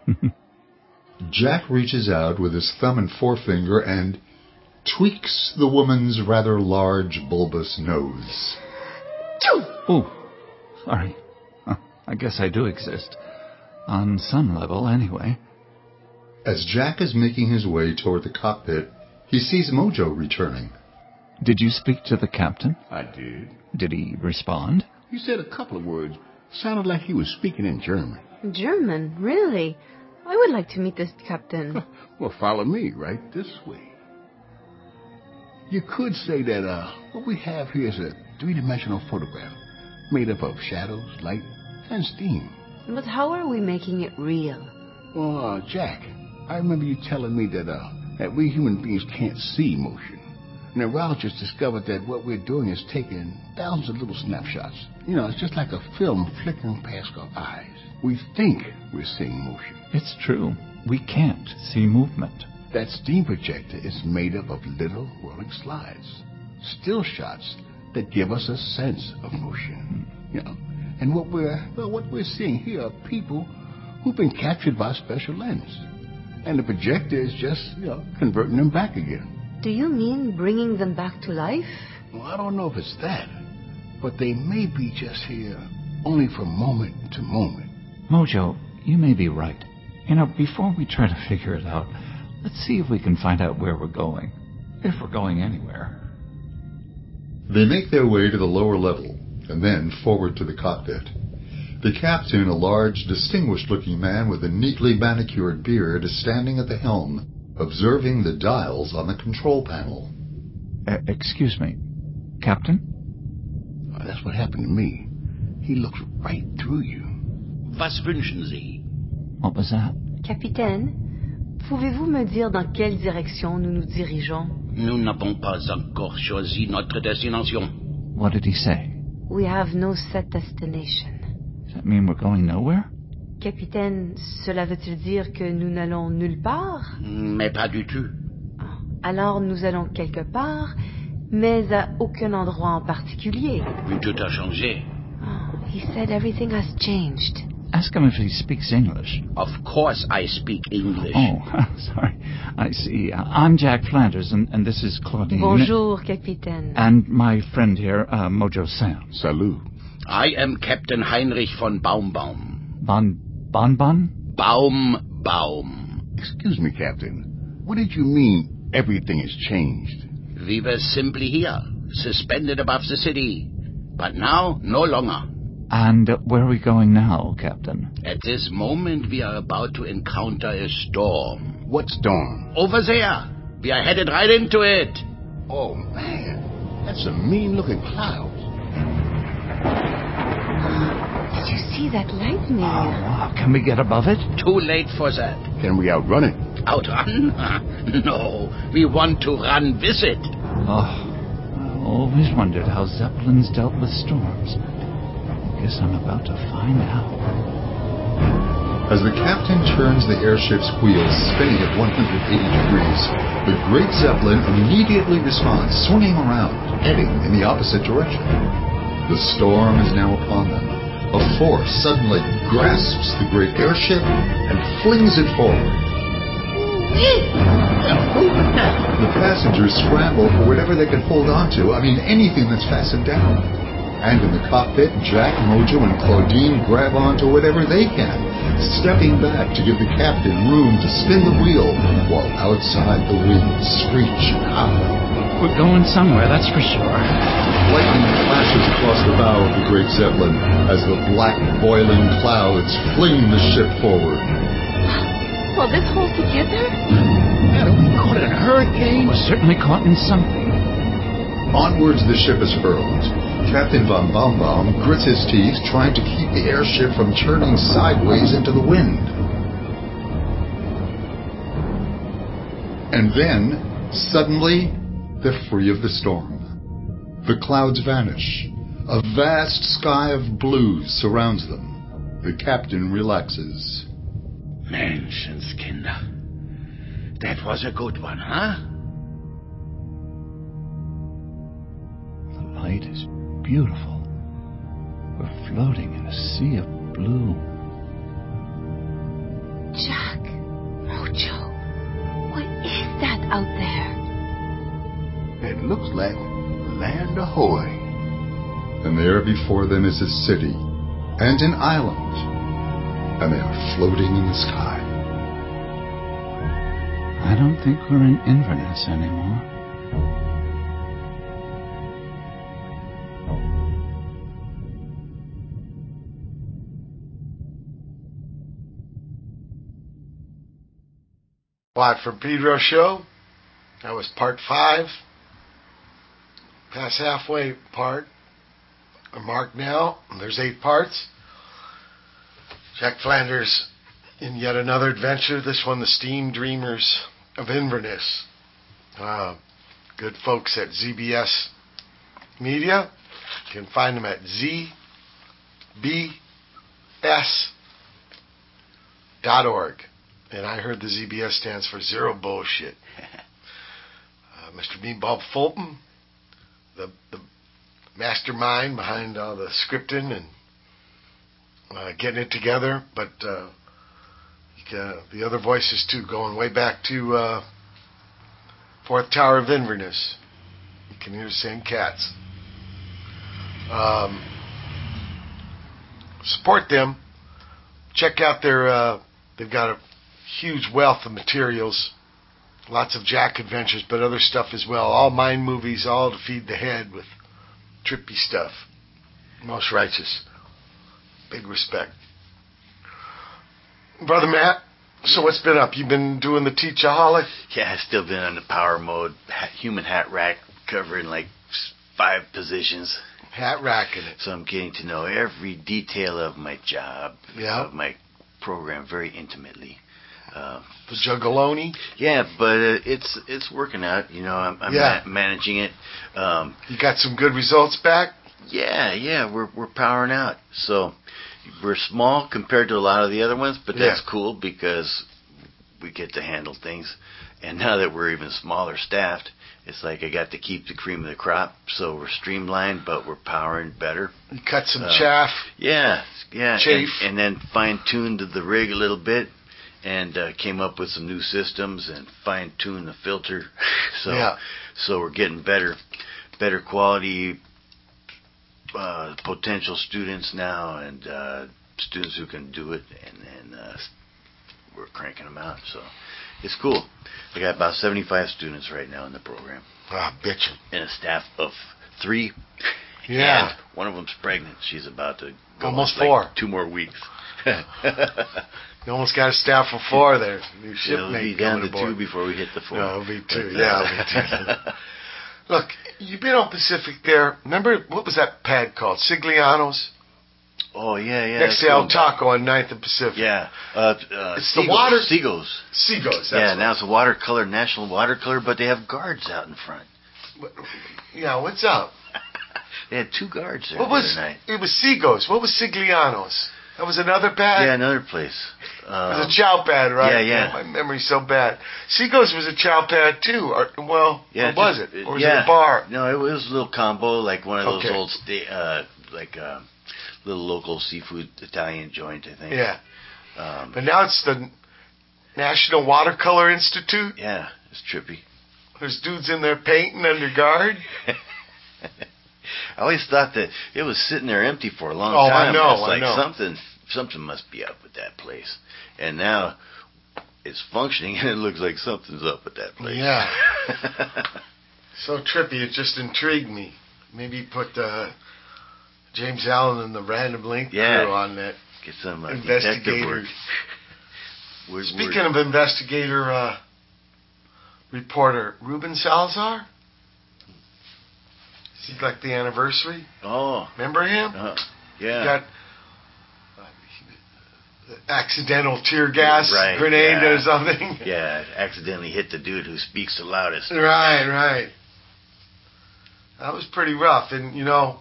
Jack reaches out with his thumb and forefinger and tweaks the woman's rather large, bulbous nose. Oh, sorry. I guess I do exist. On some level, anyway. As Jack is making his way toward the cockpit, he sees Mojo returning. Did you speak to the captain? I did. Did he respond? He said a couple of words. Sounded like he was speaking in German. German? Really? I would like to meet this captain. Well, follow me right this way. You could say that uh, what we have here is a three-dimensional photograph made up of shadows, light, and steam. But how are we making it real? Well, uh, Jack, I remember you telling me that uh, that we human beings can't see motion. Neurologists discovered that what we're doing is taking thousands of little snapshots. You know, it's just like a film flickering past our eyes. We think we're seeing motion. It's true. We can't see movement. That steam projector is made up of little rolling slides, still shots that give us a sense of motion. You know, and what we're well, what we're seeing here are people who've been captured by a special lens, and the projector is just you know converting them back again. Do you mean bringing them back to life? Well, I don't know if it's that, but they may be just here only from moment to moment. Mojo, you may be right. You know, before we try to figure it out, let's see if we can find out where we're going. If we're going anywhere. They make their way to the lower level, and then forward to the cockpit. The captain, a large, distinguished-looking man with a neatly manicured beard, is standing at the helm, observing the dials on the control panel. Uh, excuse me, Captain? Oh, that's what happened to me. He looks right through you. Was wünschen Sie? What was that? Capitaine, pouvez-vous me dire dans quelle direction nous nous dirigeons? Nous n'avons pas encore choisi notre destination. What did he say? We have no set destination. Does that mean we're going nowhere? Capitaine, cela veut-il dire que nous n'allons nulle part? Mais pas du tout. Alors nous allons quelque part, mais à aucun endroit en particulier. Tout a changé. Oh, he said everything has changed. Ask him if he speaks English. Of course I speak English. Oh, sorry. I see. Uh, I'm Jack Flanders, and, and this is Claudine. Bonjour, Capitaine. And my friend here, uh, Mojo Sam. Salut. I am Captain Heinrich von Baumbaum. Bon, Bon Bon? Baum, Baum. Excuse me, Captain. What did you mean everything has changed? We were simply here, suspended above the city. But now, no longer. And uh, where are we going now, Captain? At this moment, we are about to encounter a storm. What storm? Over there. We are headed right into it. Oh, man. That's some mean-looking clouds. Did you see that lightning? Oh, wow. Can we get above it? Too late for that. Can we outrun it? Outrun? No. We want to run with it. Oh, I always wondered how Zeppelins dealt with storms. Guess I'm about to find out. As the captain turns the airship's wheels, spinning at one hundred eighty degrees, the great Zeppelin immediately responds, swinging around, heading in the opposite direction. The storm is now upon them. A force suddenly grasps the great airship and flings it forward. The passengers scramble for whatever they can hold on to. I mean, anything that's fastened down. And in the cockpit, Jack, Mojo, and Claudine grab onto whatever they can, stepping back to give the captain room to spin the wheel, while outside the winds screech and howl. We're going somewhere, that's for sure. Lightning flashes across the bow of the great Zeppelin as the black, boiling clouds fling the ship forward. Will this hold together? Man, are we caught in a hurricane? We're certainly caught in something. Onwards the ship is hurled. Captain von Baumbaum grits his teeth, trying to keep the airship from turning sideways into the wind. And then, suddenly, they're free of the storm. The clouds vanish. A vast sky of blue surrounds them. The captain relaxes. Menschenskinder. That was a good one, huh? The light is beautiful. We're floating in a sea of blue. Jack, Mojo, what is that out there? It looks like Land Ahoy. And there before them is a city and an island, and they are floating in the sky. I don't think we're in Inverness anymore. Watt from Pedro show. That was part five. Past halfway part. Mark now. There's eight parts. Jack Flanders in yet another adventure. This one, the Steam Dreamers of Inverness. Uh, good folks at Z B S Media. You can find them at z b s dot org. And I heard the Z B S stands for Zero Bullshit. Uh, Mister Meatball Fulton, the, the mastermind behind all the scripting and uh, getting it together. But uh, you can, the other voices, too, going way back to uh, Fourth Tower of Inverness. You can hear the same cats. Um, support them. Check out their... Uh, they've got a huge wealth of materials, lots of Jack adventures, but other stuff as well. All mine movies, all to feed the head with trippy stuff. Most righteous. Big respect. Brother Matt, so what's been up? You've been doing the Teachaholic? Yeah, I've still been under power mode, human hat rack, covering like five positions. Hat racking it. So I'm getting to know every detail of my job, yeah. of my program very intimately. Uh, the Juggaloni? Yeah, but uh, it's it's working out. You know, I'm, I'm yeah. ma- managing it. Um, you got some good results back? Yeah, yeah, we're we're powering out. So we're small compared to a lot of the other ones, but that's yeah. cool because we get to handle things. And now that we're even smaller staffed, it's like I got to keep the cream of the crop. So we're streamlined, but we're powering better. You cut some uh, chaff. Yeah, yeah. Chafe. And, and then fine-tuned the rig a little bit. And uh, came up with some new systems and fine-tuned the filter. so yeah. so we're getting better better quality uh, potential students now, and uh, students who can do it, and then uh, we're cranking them out. So it's cool. I got about seventy-five students right now in the program. Ah, bitchin'. And a staff of three. Yeah. And one of them's pregnant. She's about to go almost like four. Two more weeks. You almost got a staff of four there. New shipmate. It'll be down to aboard. two before we hit the four. No, it'll be two. Yeah, it'll be two. Look, you've been on Pacific there. Remember, what was that pad called? Sigliano's? Oh, yeah, yeah. Next to El Taco on ninth and Pacific. Yeah. Uh, uh, it's Seagulls, the water... Seagulls. Seagulls, that's Yeah, right. now it's a watercolor, national watercolor, but they have guards out in front. Yeah, what's up? They had two guards there what the was, other night. It was Seagulls. What was Sigliano's? That was another pad? Yeah, another place. Um, it was a chow pad, right? Yeah, yeah. My memory's so bad. Seagulls was a chow pad, too. Or, well, yeah, or was just, it? Or was yeah. it a bar? No, it was a little combo, like one of those okay. old, sta- uh, like, uh, little local seafood Italian joint, I think. Yeah. Um, but now it's the National Watercolor Institute. Yeah, it's trippy. There's dudes in there painting under guard. I always thought that it was sitting there empty for a long oh, time. I know, it's like I know. something, something must be up with that place. And now it's functioning, and it looks like something's up with that place. Yeah. So trippy, it just intrigued me. Maybe put uh, James Allen and the Random Link yeah. crew on that. Get some uh, investigator. We're, Speaking we're, of investigator, uh, reporter Ruben Salazar. Is he like the anniversary? Oh, remember him? Uh, yeah. He got uh, accidental tear gas right, grenade yeah. or something. Yeah, accidentally hit the dude who speaks the loudest. Right, right. That was pretty rough, and you know,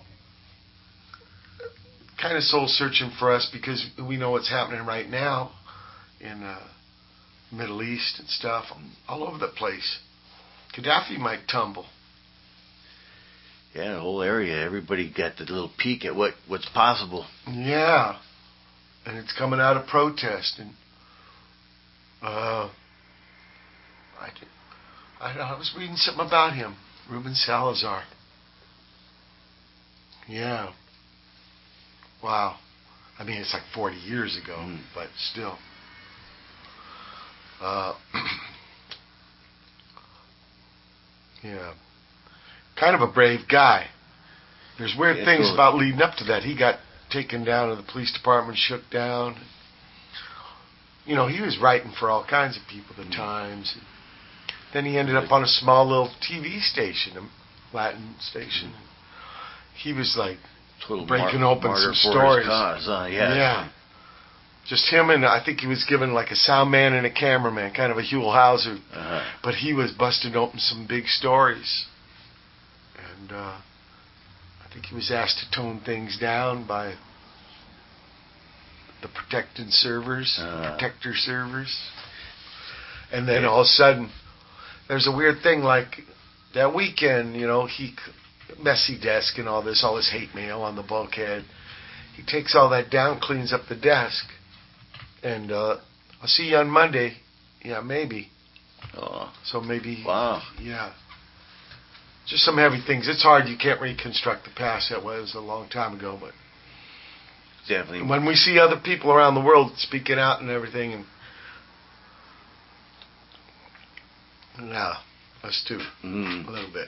kind of soul searching for us because we know what's happening right now in uh, Middle East and stuff, all over the place. Gaddafi might tumble. Yeah, the whole area. Everybody got the little peek at what, what's possible. Yeah, and it's coming out of protest. And uh, I, did, I, I was reading something about him, Ruben Salazar. Yeah. Wow. I mean, it's like forty years ago, mm. but still. Uh, Yeah. Kind of a brave guy. There's weird Yeah, things totally. about leading up to that. He got taken down to the police department, shook down. You know, he was writing for all kinds of people, the Times. Then he ended up on a small little T V station, a Latin station. He was like Total breaking mar- open martyr some for his stories. cause, huh? Yeah. Yeah. Just him and I think he was given like a sound man and a cameraman, kind of a Huell Hauser. Uh-huh. But he was busting open some big stories. And uh, I think he was asked to tone things down by the protected servers, Uh. protector servers. And then all of a sudden, there's a weird thing like that weekend, you know, he, messy desk and all this, all this hate mail on the bulkhead. He takes all that down, cleans up the desk. And uh, I'll see you on Monday. Yeah, maybe. Oh. So maybe. Wow. Yeah. Just some heavy things. It's hard. You can't reconstruct the past. That was a long time ago. But definitely. when we see other people around the world speaking out and everything, and yeah, us too, mm. a little bit.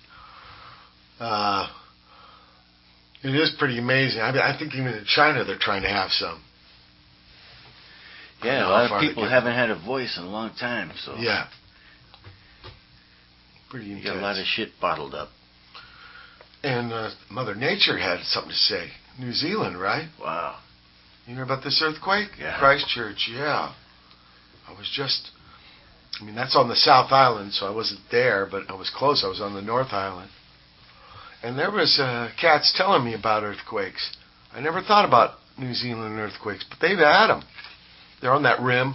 Uh, it is pretty amazing. I mean, I think even in China they're trying to have some. Yeah, a lot of people haven't had a voice in a long time, so yeah, pretty you intense. got a lot of shit bottled up. And uh, Mother Nature had something to say. New Zealand, right? Wow. You hear about this earthquake? Yeah. Christchurch, yeah. I was just, I mean, that's on the South Island, so I wasn't there, but I was close. I was on the North Island. And there was uh, cats telling me about earthquakes. I never thought about New Zealand earthquakes, but they've had them. They're on that rim.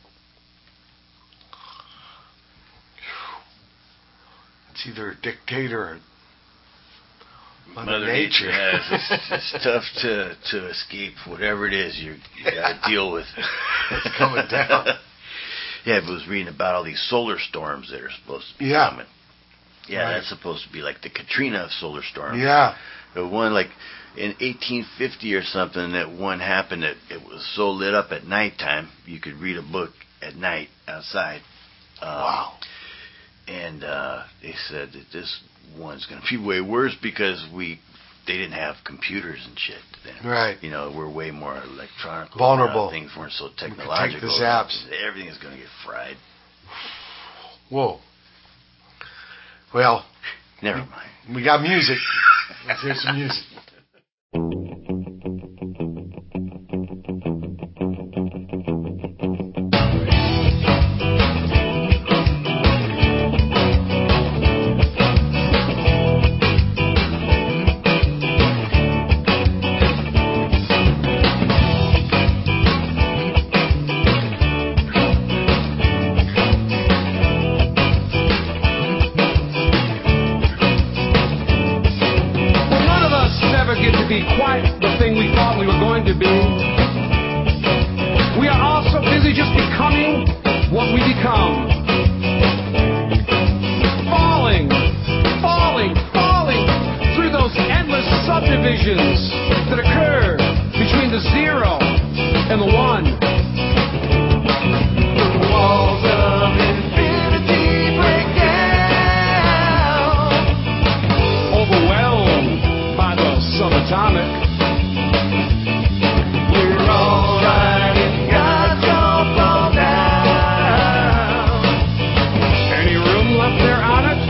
It's either a dictator or Mother, Mother Nature. Nature, yeah, it's, it's tough to to escape whatever it is you you got to deal with. It's coming down. Yeah, I was reading about all these solar storms that are supposed to be Yeah. coming. Yeah, Right. that's supposed to be like the Katrina of solar storms. Yeah. The one like in eighteen fifty or something, that one happened that it was so lit up at nighttime you could read a book at night outside. Um, Wow. And uh, they said that this one's going to be way worse because we they didn't have computers and shit then. Right. You know, we're way more electronic. Vulnerable. Now. Things weren't so We could take technological. the zaps. Everything is going to get fried. Whoa. Well, Never mind. we got music. Let's hear some music. None of us never get to be quite the thing we thought we were going to be. We are all so busy just becoming what we become. Falling, falling, falling through those endless subdivisions that occur between the zero and the one. The walls of infinity break down, overwhelmed by the subatomic. We're all riding God's all fall down. Any room left there on it?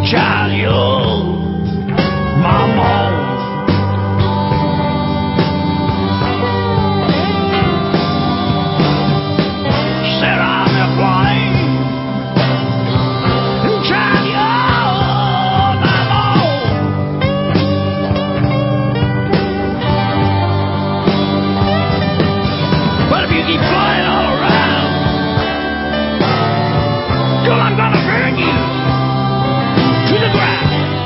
Child, you're my mom. Sit on the plane. Child, you're my mom. But if you keep flying all around, girl, I'm gonna burn you to the ground.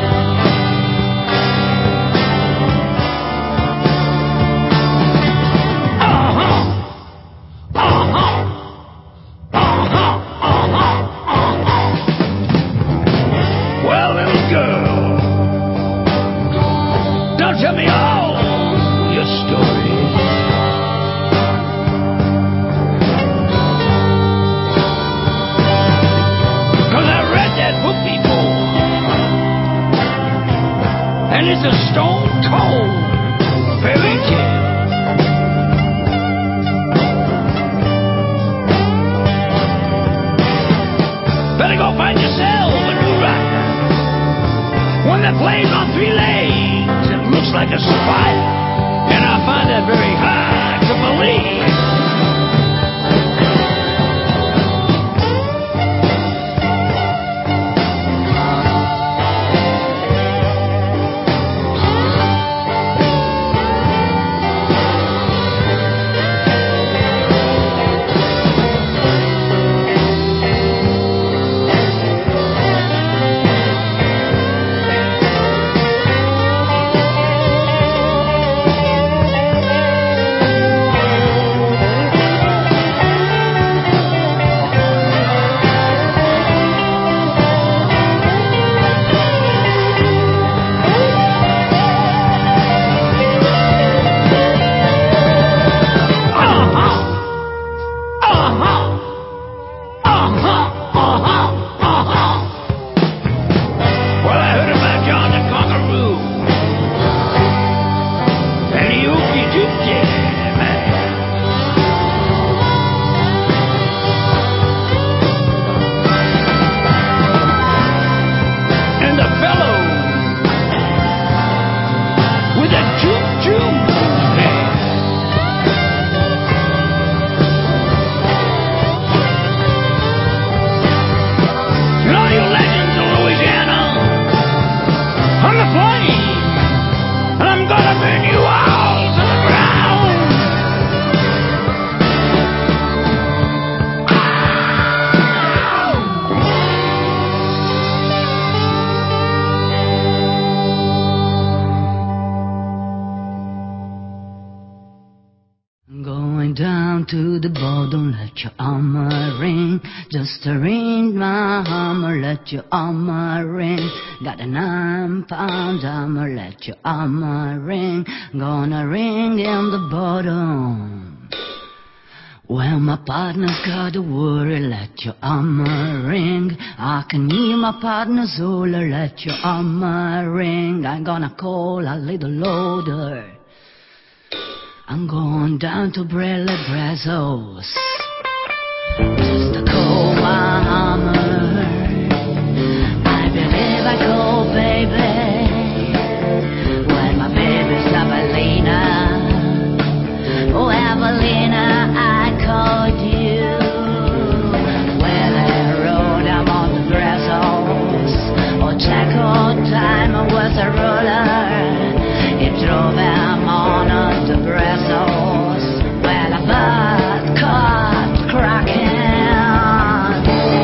Uh-huh. Uh-huh. Uh-huh. Uh-huh. Uh-huh. Well, little girl, don't tell me all your stories. Cause I read that book before, and it's a stone cold fairy tale. Better go find yourself a new rider, one that plays on three legs and looks like a spider. And I find that very hard to believe. To the bottom, let your armor ring. Just to ring my armor, let your armor ring. Got a nine pound armor, let your armor ring. Gonna ring in the bottom. Well, my partner's got a worry, let your armor ring. I can hear my partner's holler, let your armor ring. I'm gonna call a little loader. I'm going down to Bradley Brazos just to call my hammer. I believe I go, baby. When my baby's Evelina. Oh, Evelina, I called you. Well, I rode, I'm on the Brazos. Oh, check all time, I was a roller. It drove him on up the Brazos. Well, I butt caught cracking.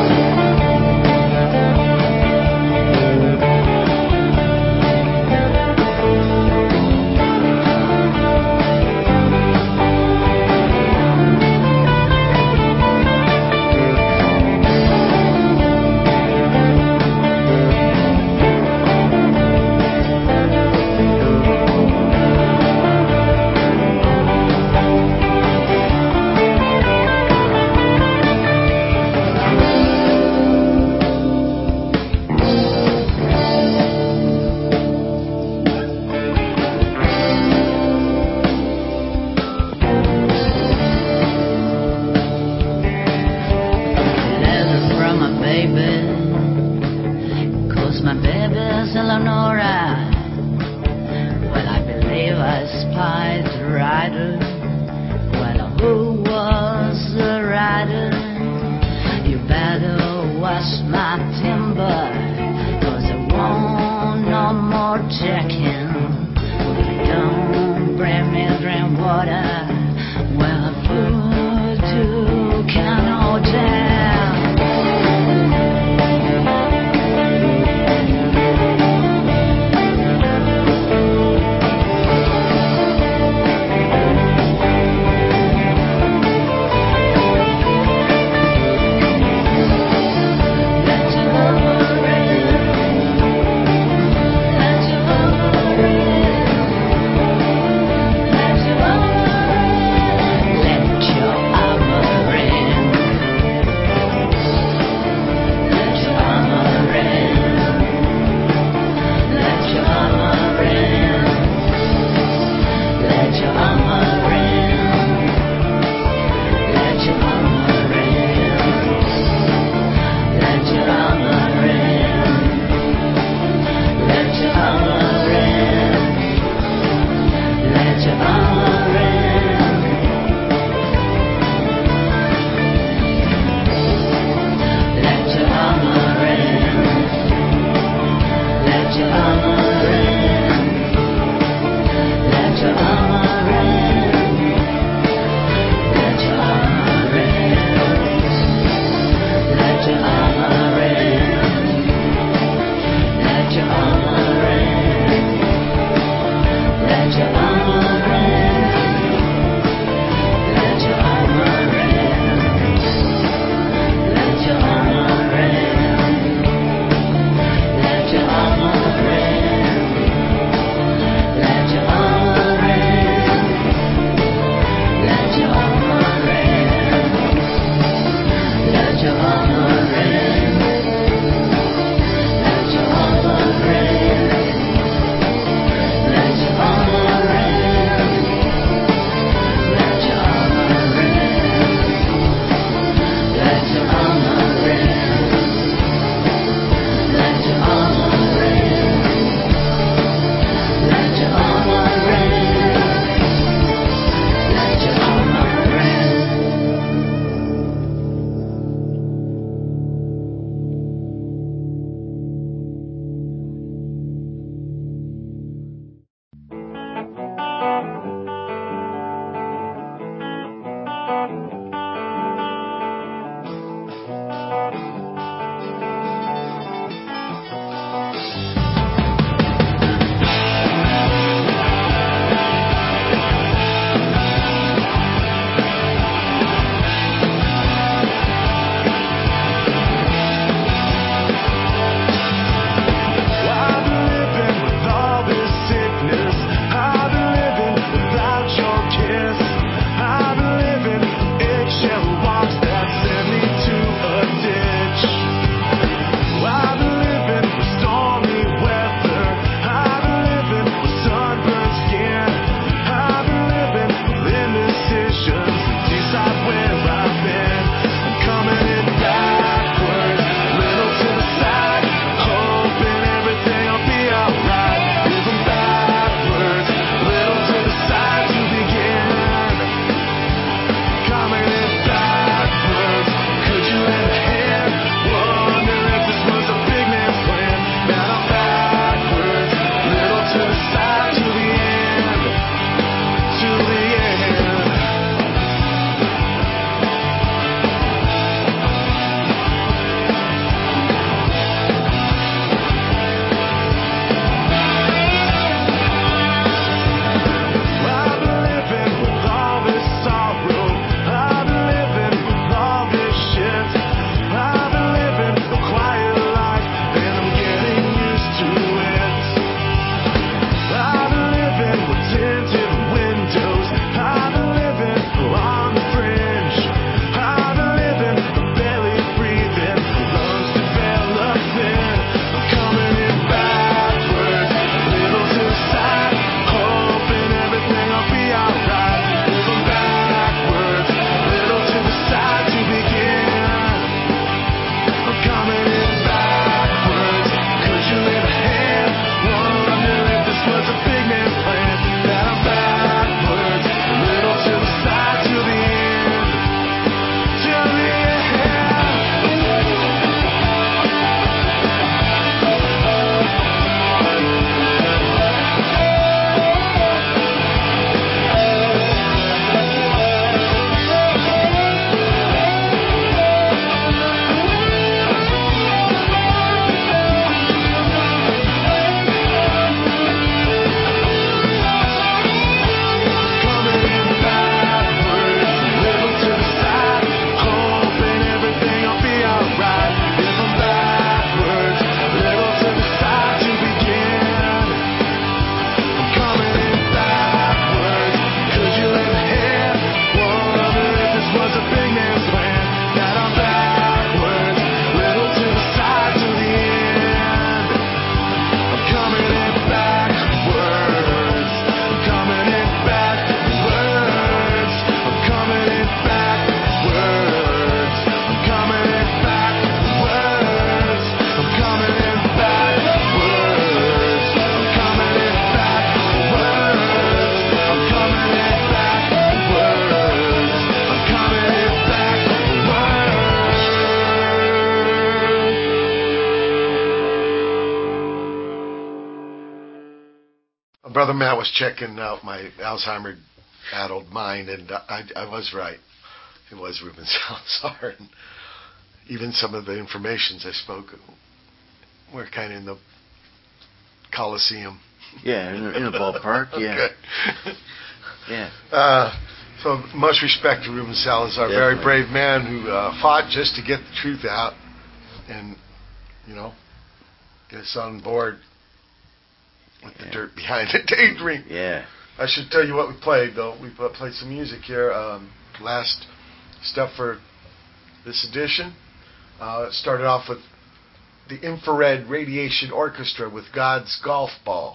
Brother Matt was checking out my Alzheimer-addled mind, and I, I was right. It was Ruben Salazar. And even some of the informations I spoke were kind of in the Coliseum. Yeah, in, in the ballpark, yeah. Okay. Yeah. Uh, so much respect to Ruben Salazar, Definitely. very brave man who uh, fought just to get the truth out and, you know, get us on board with the yeah. dirt behind the daydream. Yeah. I should tell you what we played, though. We played some music here. Um, last stuff for this edition. Uh, it started off with the Infrared Radiation Orchestra with God's Golf Ball.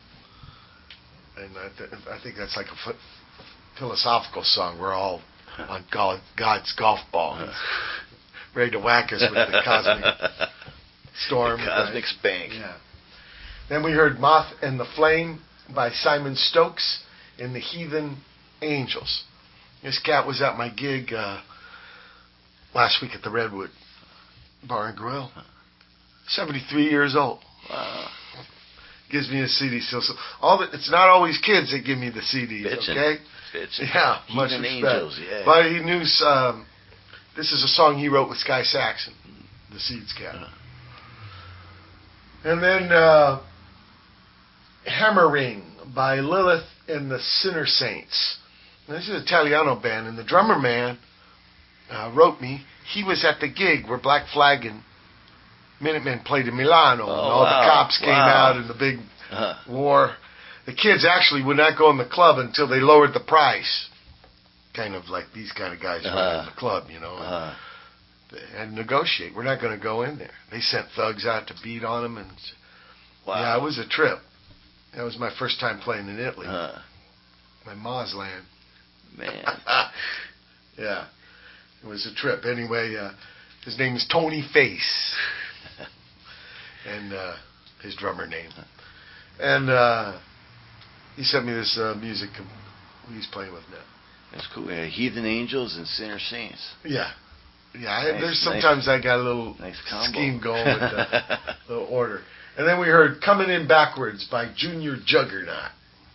And I, th- I think that's like a f- philosophical song. We're all on God- God's golf ball. He's ready to whack us with the cosmic storm. The cosmic right? spank. Yeah. Then we heard Moth and the Flame by Simon Stokes and the Heathen Angels. This cat was at my gig uh, last week at the Redwood Bar and Grill. seventy-three years old. Wow. Gives me a C D still. So all the, it's not always kids that give me the C Ds, Bitchin'. okay? fits. Yeah, much Heathen respect. Angels, yeah. But he knew um, this is a song he wrote with Sky Saxon, the Seeds cat. Uh-huh. And then uh, Hammering by Lilith and the Sinner Saints. Now, this is an Italiano band, and the drummer man uh, wrote me. He was at the gig where Black Flag and Minutemen played in Milano, Oh, and all wow. the cops came Wow. out in the big Uh-huh. war. The kids actually would not go in the club until they lowered the price. Kind of like these kind of guys Uh-huh. run in the club, you know. Uh-huh. They had to negotiate. We're not going to go in there. They sent thugs out to beat on them, and Wow. yeah, it was a trip. That was my first time playing in Italy. Uh-huh. My ma's land. Man. Yeah, it was a trip. Anyway, uh, his name is Tony Face, and uh, his drummer name. And uh, he sent me this uh, music he's playing with now. That's cool. Yeah, Heathen Angels and Sinner Saints. Yeah, yeah. I, Nice, there's nice. sometimes I got a little Nice combo. scheme going with the little order. And then we heard "Coming In Backwards" by Junior Juggernaut.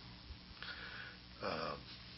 Uh,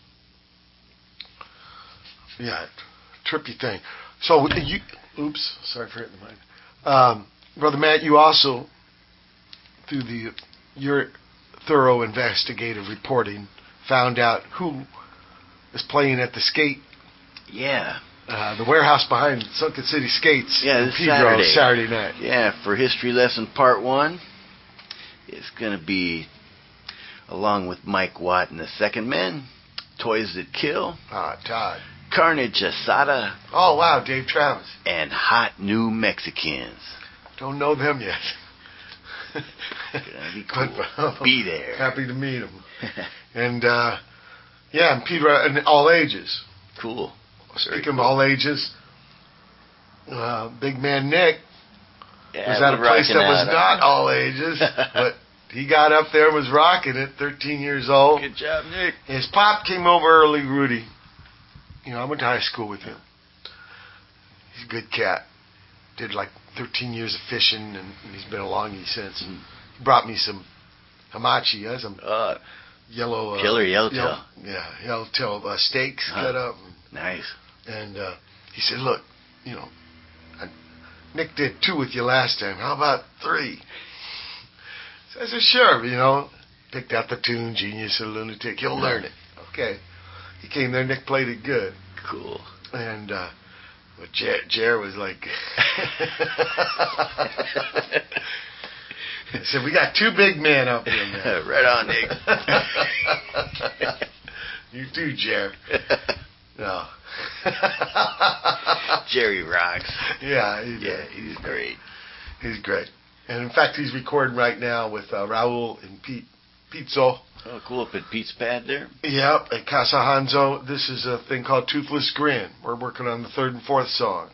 yeah, trippy thing. So you, oops, sorry for hitting the mic. Um, Brother Matt, you also, through the your thorough investigative reporting, found out who is playing at the skate. Yeah. Uh, the warehouse behind Sunken City Skates Yeah, in this Pedro, Saturday. Saturday night. Yeah, for History Lesson Part one, it's going to be, along with Mike Watt and the Second Men, Toys That Kill, Ah, Todd. Carnage Asada, Oh, wow, Dave Travis. and Hot New Mexicans. Don't know them yet. Gonna be cool. But, uh, Be there. Happy to meet them. And, uh, yeah, and Pedro, and all ages. Cool. Speaking of all ages, uh, Big Man Nick Yeah, was at a we're place that rocking was out, huh? not all ages, but he got up there and was rocking it, thirteen years old. Good job, Nick. His pop came over early, Rudy. You know, I went to high school with him. He's a good cat. Did like thirteen years of fishing, and, and he's been a longie since. Mm. He brought me some hamachi, uh, some Uh, yellow... Uh, Killer yellowtail. Yellow, yeah, yellowtail uh, steaks Huh. cut up. Nice. And uh, he said, look, you know, I, Nick did two with you last time. How about three? So I said, sure, you know. Picked out the tune, Genius and Lunatic. He'll learn it. Okay. He came there, Nick played it good. Cool. And uh, but Jer, Jer was like... I said, we got two big men up here, man. Right on, Nick. You too, Jer. No. Jerry rocks. Yeah, he Yeah, does. he's great. He's great. And in fact, he's recording right now with uh, Raul and Pete Pizzo. Oh, cool. Up at Pete's Pad there. Yep, at Casa Hanzo. This is a thing called Toothless Grin. We're working on the third and fourth songs.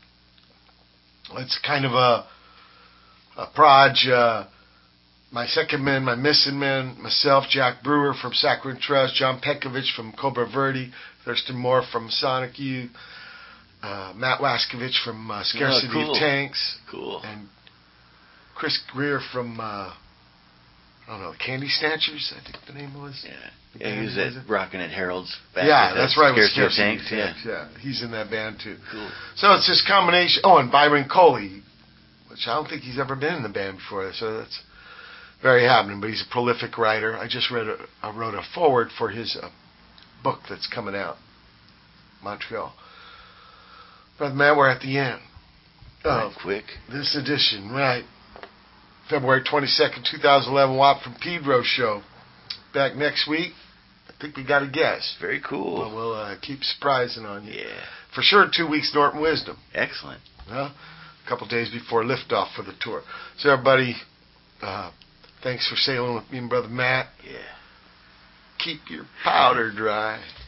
It's kind of a, a proj. Uh, my second men, my missing men, myself, Jack Brewer from Saccharine Trust, John Pekovich from Cobra Verde, Thurston Moore from Sonic Youth, uh, Matt Waskovich from uh, Scarcity Oh, cool. of Tanks, Cool. and Chris Greer from, uh, I don't know, Candy Snatchers, I think the name was. Yeah. The Yeah, he band, was was at it? Rockin' at Harold's. Back Yeah, with that's the right. With Scarcity of Scarcity Tanks. of Yeah. Tanks, yeah. He's in that band too. Cool. So it's this combination. Oh, and Byron Coley, which I don't think he's ever been in the band before. So that's very happening. But he's a prolific writer. I just read a, I wrote a foreword for his uh, book that's coming out, Montreal. Brother Matt, we're at the end. Right, of quick. This edition, right? February twenty-second, twenty eleven, Wap from Pedro show. Back next week. I think we got a guest. Very cool. Well, we'll uh, keep surprising on you. Yeah. For sure, two weeks Norton Wisdom. Excellent. Huh? A couple days before liftoff for the tour. So everybody, uh, thanks for sailing with me and Brother Matt. Yeah. Keep your powder dry.